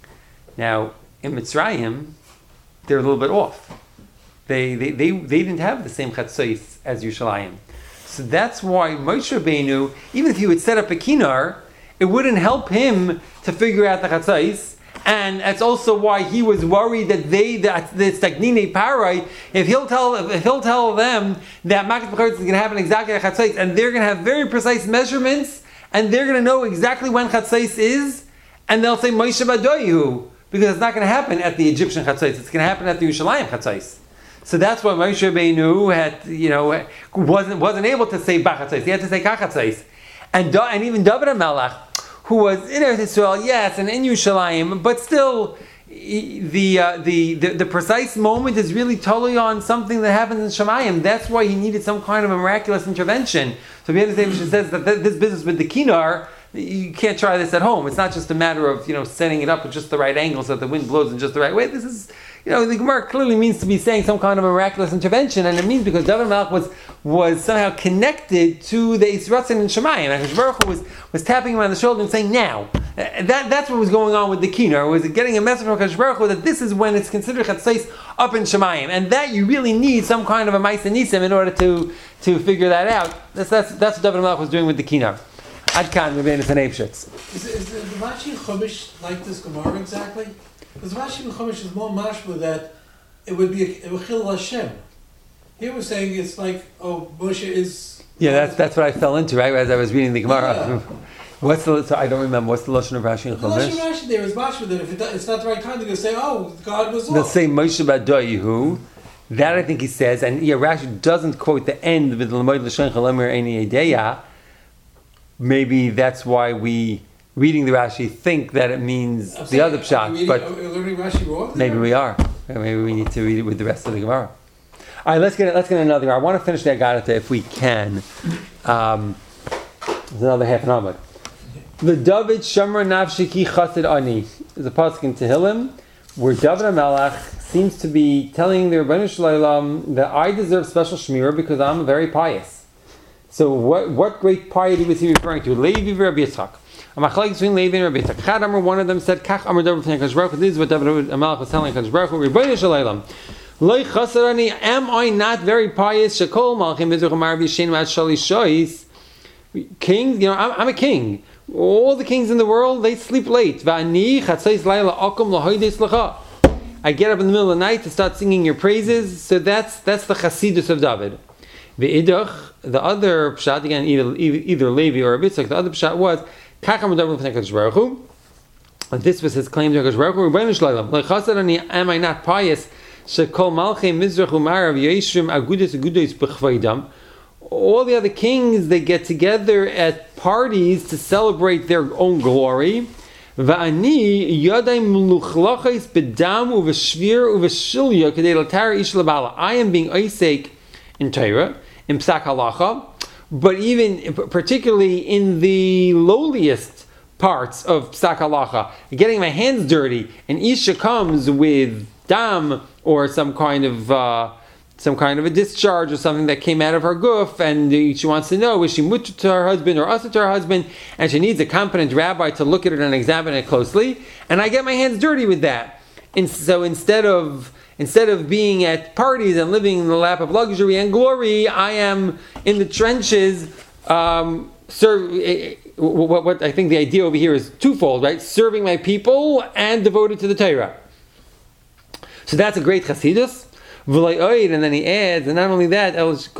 Now in Mitzrayim, they're a little bit off. They they they, they didn't have the same chatzos as Yerushalayim. So that's why Moshe Rabbeinu, even if he would set up a kinar, it wouldn't help him to figure out the chatzos. And that's also why he was worried that they, that the stagnine parai, if he'll tell, if he'll tell them that makas b'chayres is going to happen exactly at chatzos, and they're going to have very precise measurements, and they're going to know exactly when chatzos is, and they'll say Moshe Badoyu, because it's not going to happen at the Egyptian chatzos; it's going to happen at the Yerushalayim chatzos. So that's why Moshe Rabbeinu had, you know, wasn't wasn't able to say bachatzos; he had to say kachatzos, and and even David HaMelech, who was in Eretz Yisrael, yes, and in Yerushalayim, but still, the, uh, the the the precise moment is really totally on something that happens in Shemayim. That's why he needed some kind of a miraculous intervention. So the Be'enis says that this business with the kinar, you can't try this at home. It's not just a matter of, you know, setting it up with just the right angle so that the wind blows in just the right way. This is, you know, the Gemara clearly means to be saying some kind of a miraculous intervention, and it means because David HaMelech was was somehow connected to the Eis Ratzon in Shemayim. And Hakadosh Baruch Hu was was tapping him on the shoulder and saying, "Now." That that's what was going on with the kinar. Was getting a message from Hakadosh Baruch Hu that this is when it's considered chatzos up in Shemayim, and that you really need some kind of a Ma'aseh Nisim in order to to figure that out. That's that's that's what David HaMelech was doing with the kinar. Adkan Be'enis and Eivshitz. Is, is the Rashi Chumash like this Gemara exactly? Because Rashi Chumash is more mashma that it would be a Chil Hashem. Here we're saying it's like, oh, Moshe is. Yeah, that's that's what I fell into, right? As I was reading the Gemara. Yeah. What's the? So I don't remember. What's the lashon of Rashi and The lashon Chumash? Rashi there is mashma that if it, it's not the right time, they're going to say, oh, God was They'll off. say Moshe Badoyu. That I think he says, and yeah, Rashi doesn't quote the end of the L'moed L'shen Chalamer Eini Edeya. Maybe that's why we, reading the Rashi, think that it means I'm the saying, other are we pshat, reading- but are we learning Rashi wrong? maybe we are. Maybe we need to read it with the rest of the Gemara. All right, let's get let's get another. I want to finish the Agadata if we can. Um, there's another half an hour. The David Shomer Nafshiki Chassid Ani is a pasuk in Tehillim where David HaMelech seems to be telling the Rebbeinu Shalom that I deserve special shmirah because I'm very pious. So what what great piety was he referring to? Levi and Rabbi Yitzchak. A machlek between Levi and Rabbi Yitzchak. Chad Amar, one of them said, Kach Amar David Fnei Hakadosh Baruch Hu. This is what David HaMelech was telling Hakadosh Baruch Hu. Rebbeinu Shalom. Loi Chasarani, am I not very pious? Shekol Malchim Mizrach Amar V'Yishen Ma'at Shali Shois. Kings, you know, I'm, I'm a king. All the kings in the world, they sleep late. Va'ani Chatzais Laila Akum Lahoides Lacha. I get up in the middle of the night to start singing your praises. So that's that's the Chasidus of David. Ve'idach, the other pshat, again, either, either Levi or Rabbi Yitzchak, the other pshat was, Kacham David Fnei Hakadosh Baruch Hu. And this was his claim to Hakadosh Baruch Hu. Rebbeinu Shalom, Lechasadani, am I not pious? Shekol Malchei Mizrach Umarav Yeshrim Agudas Agudas B'chvaydam. All the other kings, they get together at parties to celebrate their own glory. Va'ani Yadai Muluchlachais B'dam Uveshvir Uveshilya Kedei Latara Ish Labala. I am being Isaac in Torah, in Psak Halacha, but even particularly in the lowliest parts of Psak Halacha, getting my hands dirty, and Isha comes with dam or some kind of uh, some kind of a discharge or something that came out of her guf, and she wants to know, is she mutter to her husband or asa to her husband, and she needs a competent rabbi to look at it and examine it closely, and I get my hands dirty with that. And so instead of Instead of being at parties and living in the lap of luxury and glory, I am in the trenches. Um, serve, what, what I think the idea over here is twofold, right? Serving my people and devoted to the Torah. So that's a great chasidus. And then he adds, and not only that,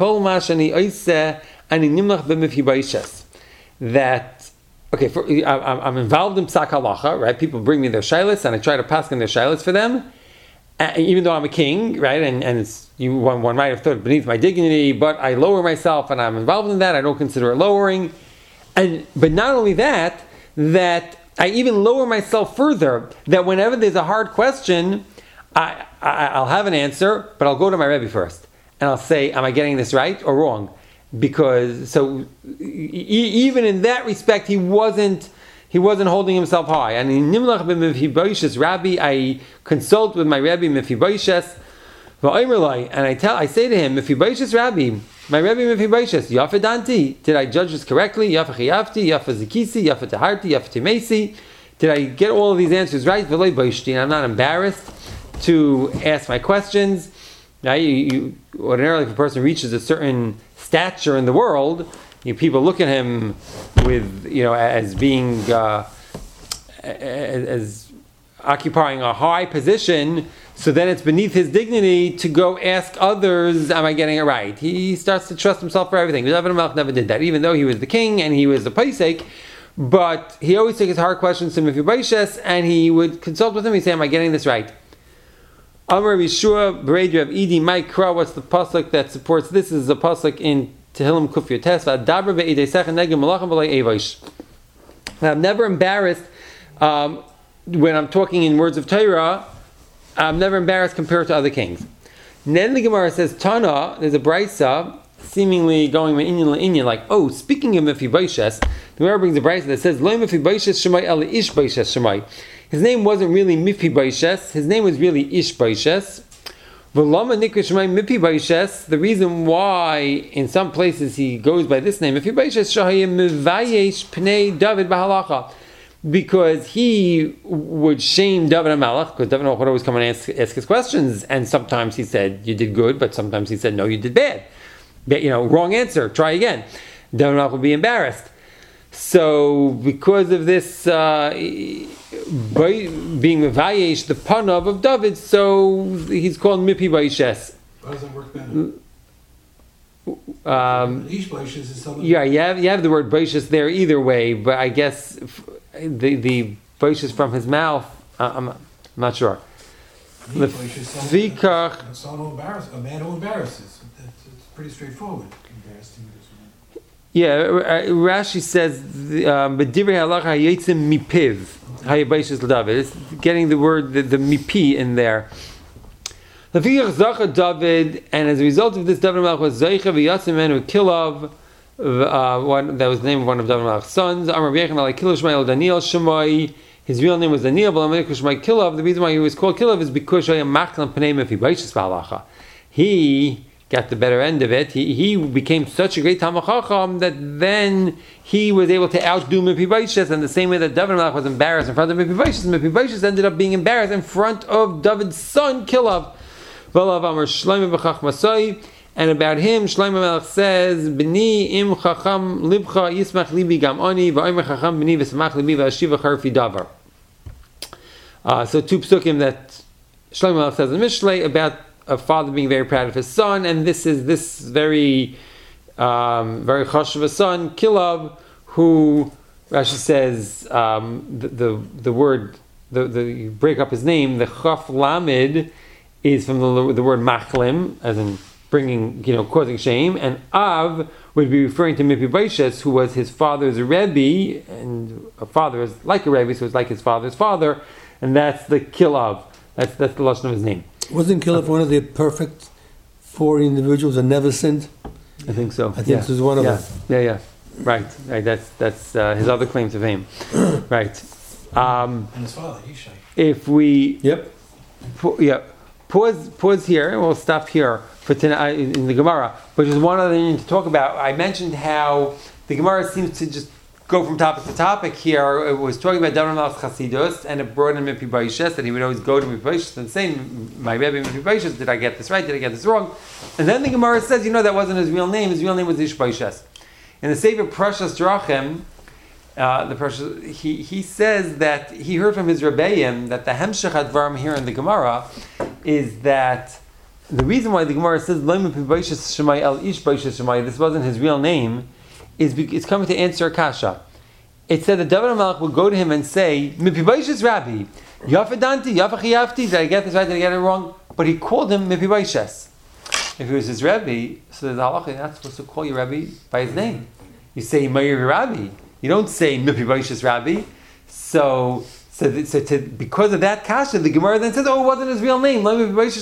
that okay, for, I, I'm involved in psak halacha, right? People bring me their shilas, and I try to pass in their shilas for them. uh, even though I'm a king, right? And and it's, you, one, one might have thought beneath my dignity, but I lower myself and I'm involved in that. I don't consider it lowering. And but not only that, that I even lower myself further. That whenever there's a hard question, I, I I'll have an answer, but I'll go to my Rebbe first and I'll say, "Am I getting this right or wrong?" Because so e- even in that respect, he wasn't. He wasn't holding himself high. And in Nimlach b'Mephibosheth Rabbi, I consult with my Rebbe Mephibosheth, and I tell, I say to him, Mephibosheth Rabbi, my Rebbe Mephibosheth, Yafa Danti, did I judge this correctly? Yafa Chiyavti, Yafa Zikisi, Yafa Taharti, Yafa Timesi. Did I get all of these answers right? V'loi boishti, and I'm not embarrassed to ask my questions. Now, you, you, ordinarily, if a person reaches a certain stature in the world, you, people look at him with, you know, as being, uh, as, as occupying a high position. So then it's beneath his dignity to go ask others, am I getting it right? He starts to trust himself for everything. David HaMelech never did that, even though he was the king and he was the paisek. But he always took his hard questions to Mephibosheth and he would consult with him. He'd say, am I getting this right? Amar Yeshua, Bered Rav Idi, Mikra, what's the pasuk that supports this? This is a pasuk in Tehillim Kuf Yotes. V'adaber ve'idei sechen negem malachim v'lei evosh. I'm never embarrassed um, when I'm talking in words of Torah. I'm never embarrassed compared to other kings. Then the Gemara says, Tana, there's a brisa, seemingly going inyan la'inyan, like, oh, speaking of Mephibosheth, the Gemara brings a brisa that says, Lo Mephibosheth Shemai Eli Ishbosheth Shemai. His name wasn't really Mephibosheth, his name was really Ishbosheth. V'lama nikra Shemai Mephibosheth, the reason why in some places he goes by this name, Mephibosheth Shahayim Mevayesh Pnei David Bahalacha. Because he would shame David HaMelech, because David HaMelech would always come and ask, ask his questions, and sometimes he said, you did good, but sometimes he said, no, you did bad. But, you know, wrong answer, try again. David HaMelech would be embarrassed. So, because of this, uh, being Mevayesh, the panav of David, so he's called Mephibosheth. How does that work better? Um, Ishbosheth is someone. yeah, you have, you have the word Bosheth there either way, but I guess the the Bosheth from his mouth, uh, I'm, I'm not sure. Ishbosheth is someone, someone who embarrasses, a man who embarrasses. It's, it's pretty straightforward. Yeah, Rashi says, "B'divrei halacha hayetzim mipiv hayabayshis l'David." It's getting the word the, the mipi in there. Lefiach zacha David, and as a result of this, David HaMelech was zeicha v'yatzim menu Kilav. Uh, one that was the name of one of David HaMelech's sons. Amar B'yechem alei Kilav Shmai Daniel Shemai. His real name was Daniel, but Amar Shmai Kilav. The reason why he was called Kilav is because Shaya Machlan Pnei Mephibosheth B'halacha. He got the better end of it. He he became such a great Talmid Chacham that then he was able to outdo Mephibosheth, and the same way that David HaMelech was embarrassed in front of Mephibosheth, Mephibosheth ended up being embarrassed in front of David's son Kilav. V'alav Amar Shlomo b'Chachmasai, and about him, Shlomo Melech says, "B'ni im chacham libcha yismach libi gam ani, v'omer chacham b'ni v'samach libi v'ashiva charfi davar." Uh, so two psukim that Shlomo Melech says in Mishlei about a father being very proud of his son, and this is this very, um, very chashuv son, Kilav, who Rashi says um, the, the the word the the you break up his name, the chaf lamed is from the, the word machlim, as in bringing, you know, causing shame, and Av would be referring to Mephibosheth, who was his father's Rebbe, and a father is like a Rebbe, so it's like his father's father, and that's the Kilav. That's that's the lashon of his name. Wasn't Kilav one of the perfect four individuals that never sinned? I think so. I think yeah. this is one of yeah. them. Yeah, yeah, right, right. That's that's uh, his other claim to fame, right? Um, And his father, Yishai. if we, Yep. pu- yeah. Pause, pause here, and we'll stop here for tonight in the Gemara. But just one other thing to talk about. I mentioned how the Gemara seems to just go from topic to topic here. It was talking about David HaMelech's Chasidus, and it brought in Mephibosheth, that he would always go to Mephibosheth and say, "My Rebbe Mephibosheth, did I get this right? Did I get this wrong?" And then the Gemara says, you know, that wasn't his real name. His real name was Ishbosheth. In the Sefer Prashas Drachim, Uh, the person, he, he says that he heard from his Rebbeim that the Hemshech Advarim here in the Gemara is that the reason why the Gemara says Lo Mephibosheth Shemai El Ishbosheth Shemai, this wasn't his real name, is be, it's coming to answer a kasha. it said that David HaMelech would go to him and say, Mipibaish's Rabbi, Yafadanti, Yafachiyafti, did I get this right, did I get it wrong? But he called him Mipibaish's. If he was his Rebbe, so the halacha, you're not supposed to call your Rebbe by his name. You say Meir Rabbi. You don't say Mipibaish's Rabbi. So, so, th- so to, because of that kasha, the Gemara then says, oh, it wasn't his real name. This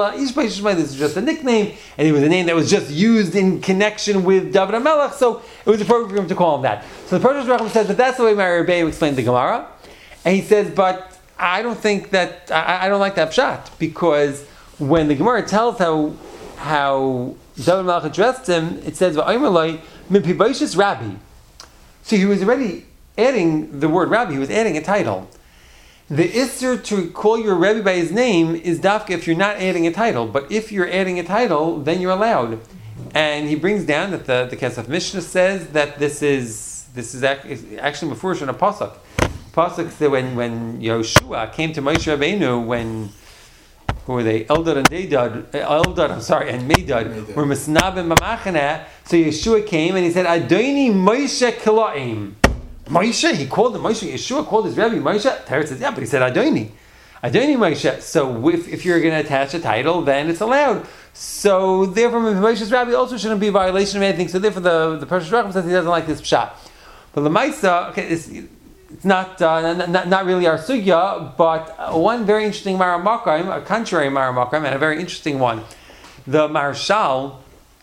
is just a nickname, and it was a name that was just used in connection with David HaMelech, so it was appropriate for him to call him that. So the Parshas Racham says that that's the way Meir Rabbi explained the Gemara, and he says, but I don't think that, I, I don't like that pshat, because when the Gemara tells how how David HaMelech addressed him, it says, V'aymer Mipibaish's Rabbi. So he was already adding the word Rabbi, he was adding a title. The isser to call your Rebbe by his name is dafka if you're not adding a title, but if you're adding a title, then you're allowed. And he brings down that the, the Kesef Mishnah says that this is this is actually before in a pasuk. Pasuk said when when Yoshua came to Moshe Rabbeinu, when who were they? Eldad and Medad, Eldad, I'm sorry, and Medad were Misnabim Mamachana. So Yeshua came and he said, Adoni Moshe Kilaim. Moshe, he called him Moshe. Yeshua called his Rebbe Moshe. Teretz says, yeah, but he said Adoni. Adoni Moshe. So if, if you're going to attach a title, then it's allowed. So therefore, Moshe's Rabbi also shouldn't be a violation of anything. So therefore, the, the Parshas Racham says he doesn't like this pshat. But the Maisa, okay, it's, it's not, uh, not not really our sugya, but one very interesting Mara Makom, a contrary Mara Makom, and a very interesting one. The Marshal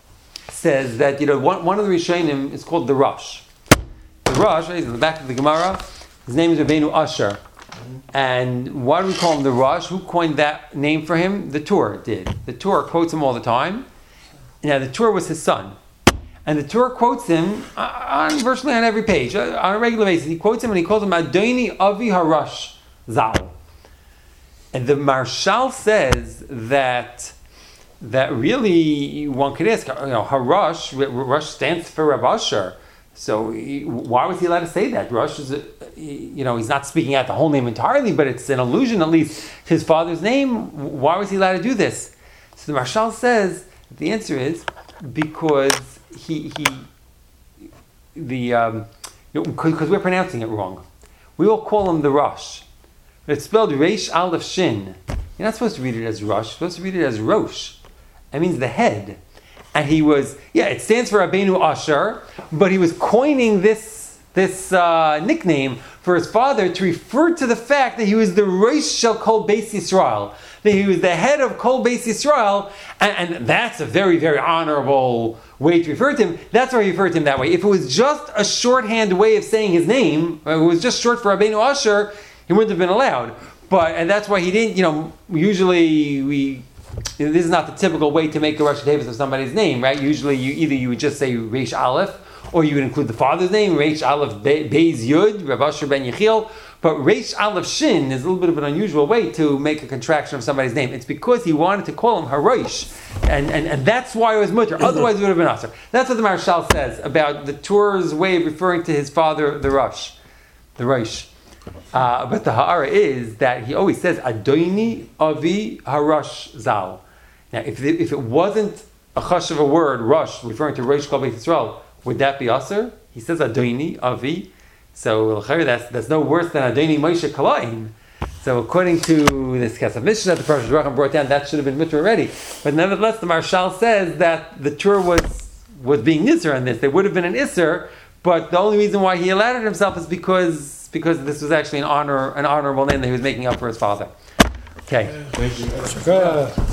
says that, you know, one, one of the Rishonim is called the Rosh. The Rosh, right, he's in the back of the Gemara, his name is Rabbeinu Asher. And why do we call him the Rosh? Who coined that name for him? The Torah did. The Torah quotes him all the time. Now, the Torah was his son. And the Torah quotes him on virtually on every page, on a regular basis. He quotes him and he calls him Adoni Avi Harash Zal. And the Marshal says that that really one could ask, you know, Harash, Rosh stands for Rav Asher. So he, why was he allowed to say that? Rosh is, a, you know, he's not speaking out the whole name entirely, but it's an allusion at least to his father's name. Why was he allowed to do this? So the Marshal says the answer is because he he the um, you know, because we're pronouncing it wrong. We all call him the Rosh, but it's spelled Reish Aleph Shin. You're not supposed to read it as Rosh. You're supposed to read it as Rosh. That means the head. And he was, yeah, it stands for Rabbeinu Asher, but he was coining this this uh, nickname for his father to refer to the fact that he was the Rosh Shel Kol Beis Yisrael, that he was the head of Kol Beis Yisrael, and, and that's a very, very honorable way to refer to him. That's why he referred to him that way. If it was just a shorthand way of saying his name, if it was just short for Rabbeinu Asher, he wouldn't have been allowed. But, and that's why he didn't, you know, usually we... This is not the typical way to make a Rosh Hashanah of somebody's name, right? Usually, you either you would just say Reish Aleph, or you would include the father's name, Reish Aleph Be- Beis Yud, Rav Asher ben Yechiel. But Reish Aleph Shin is a little bit of an unusual way to make a contraction of somebody's name. It's because he wanted to call him Harosh, and, and, and that's why it was mutter. Otherwise, it would have been Aser. That's what the Marshal says about the Torah's way of referring to his father, the Rosh, the Rosh. Uh, but the ha'ara is that he always says Adoni Avi Harash Zal. Now, if it, if it wasn't a chash of a word, Rosh, referring to Rosh Kol Beit Yisrael, would that be aser? He says Adoni Avi, so that's that's no worse than Adoni Moshe Kalaim. So according to this Kesef Mishnah that the Parshas Racham brought down, that should have been mitzvah already. But nevertheless, the Marshal says that the Torah was was being nisr on this. There would have been an isser, but the only reason why he allowed it himself is because. Because this was actually an honor, an honorable name that he was making up for his father. Okay. Thank you.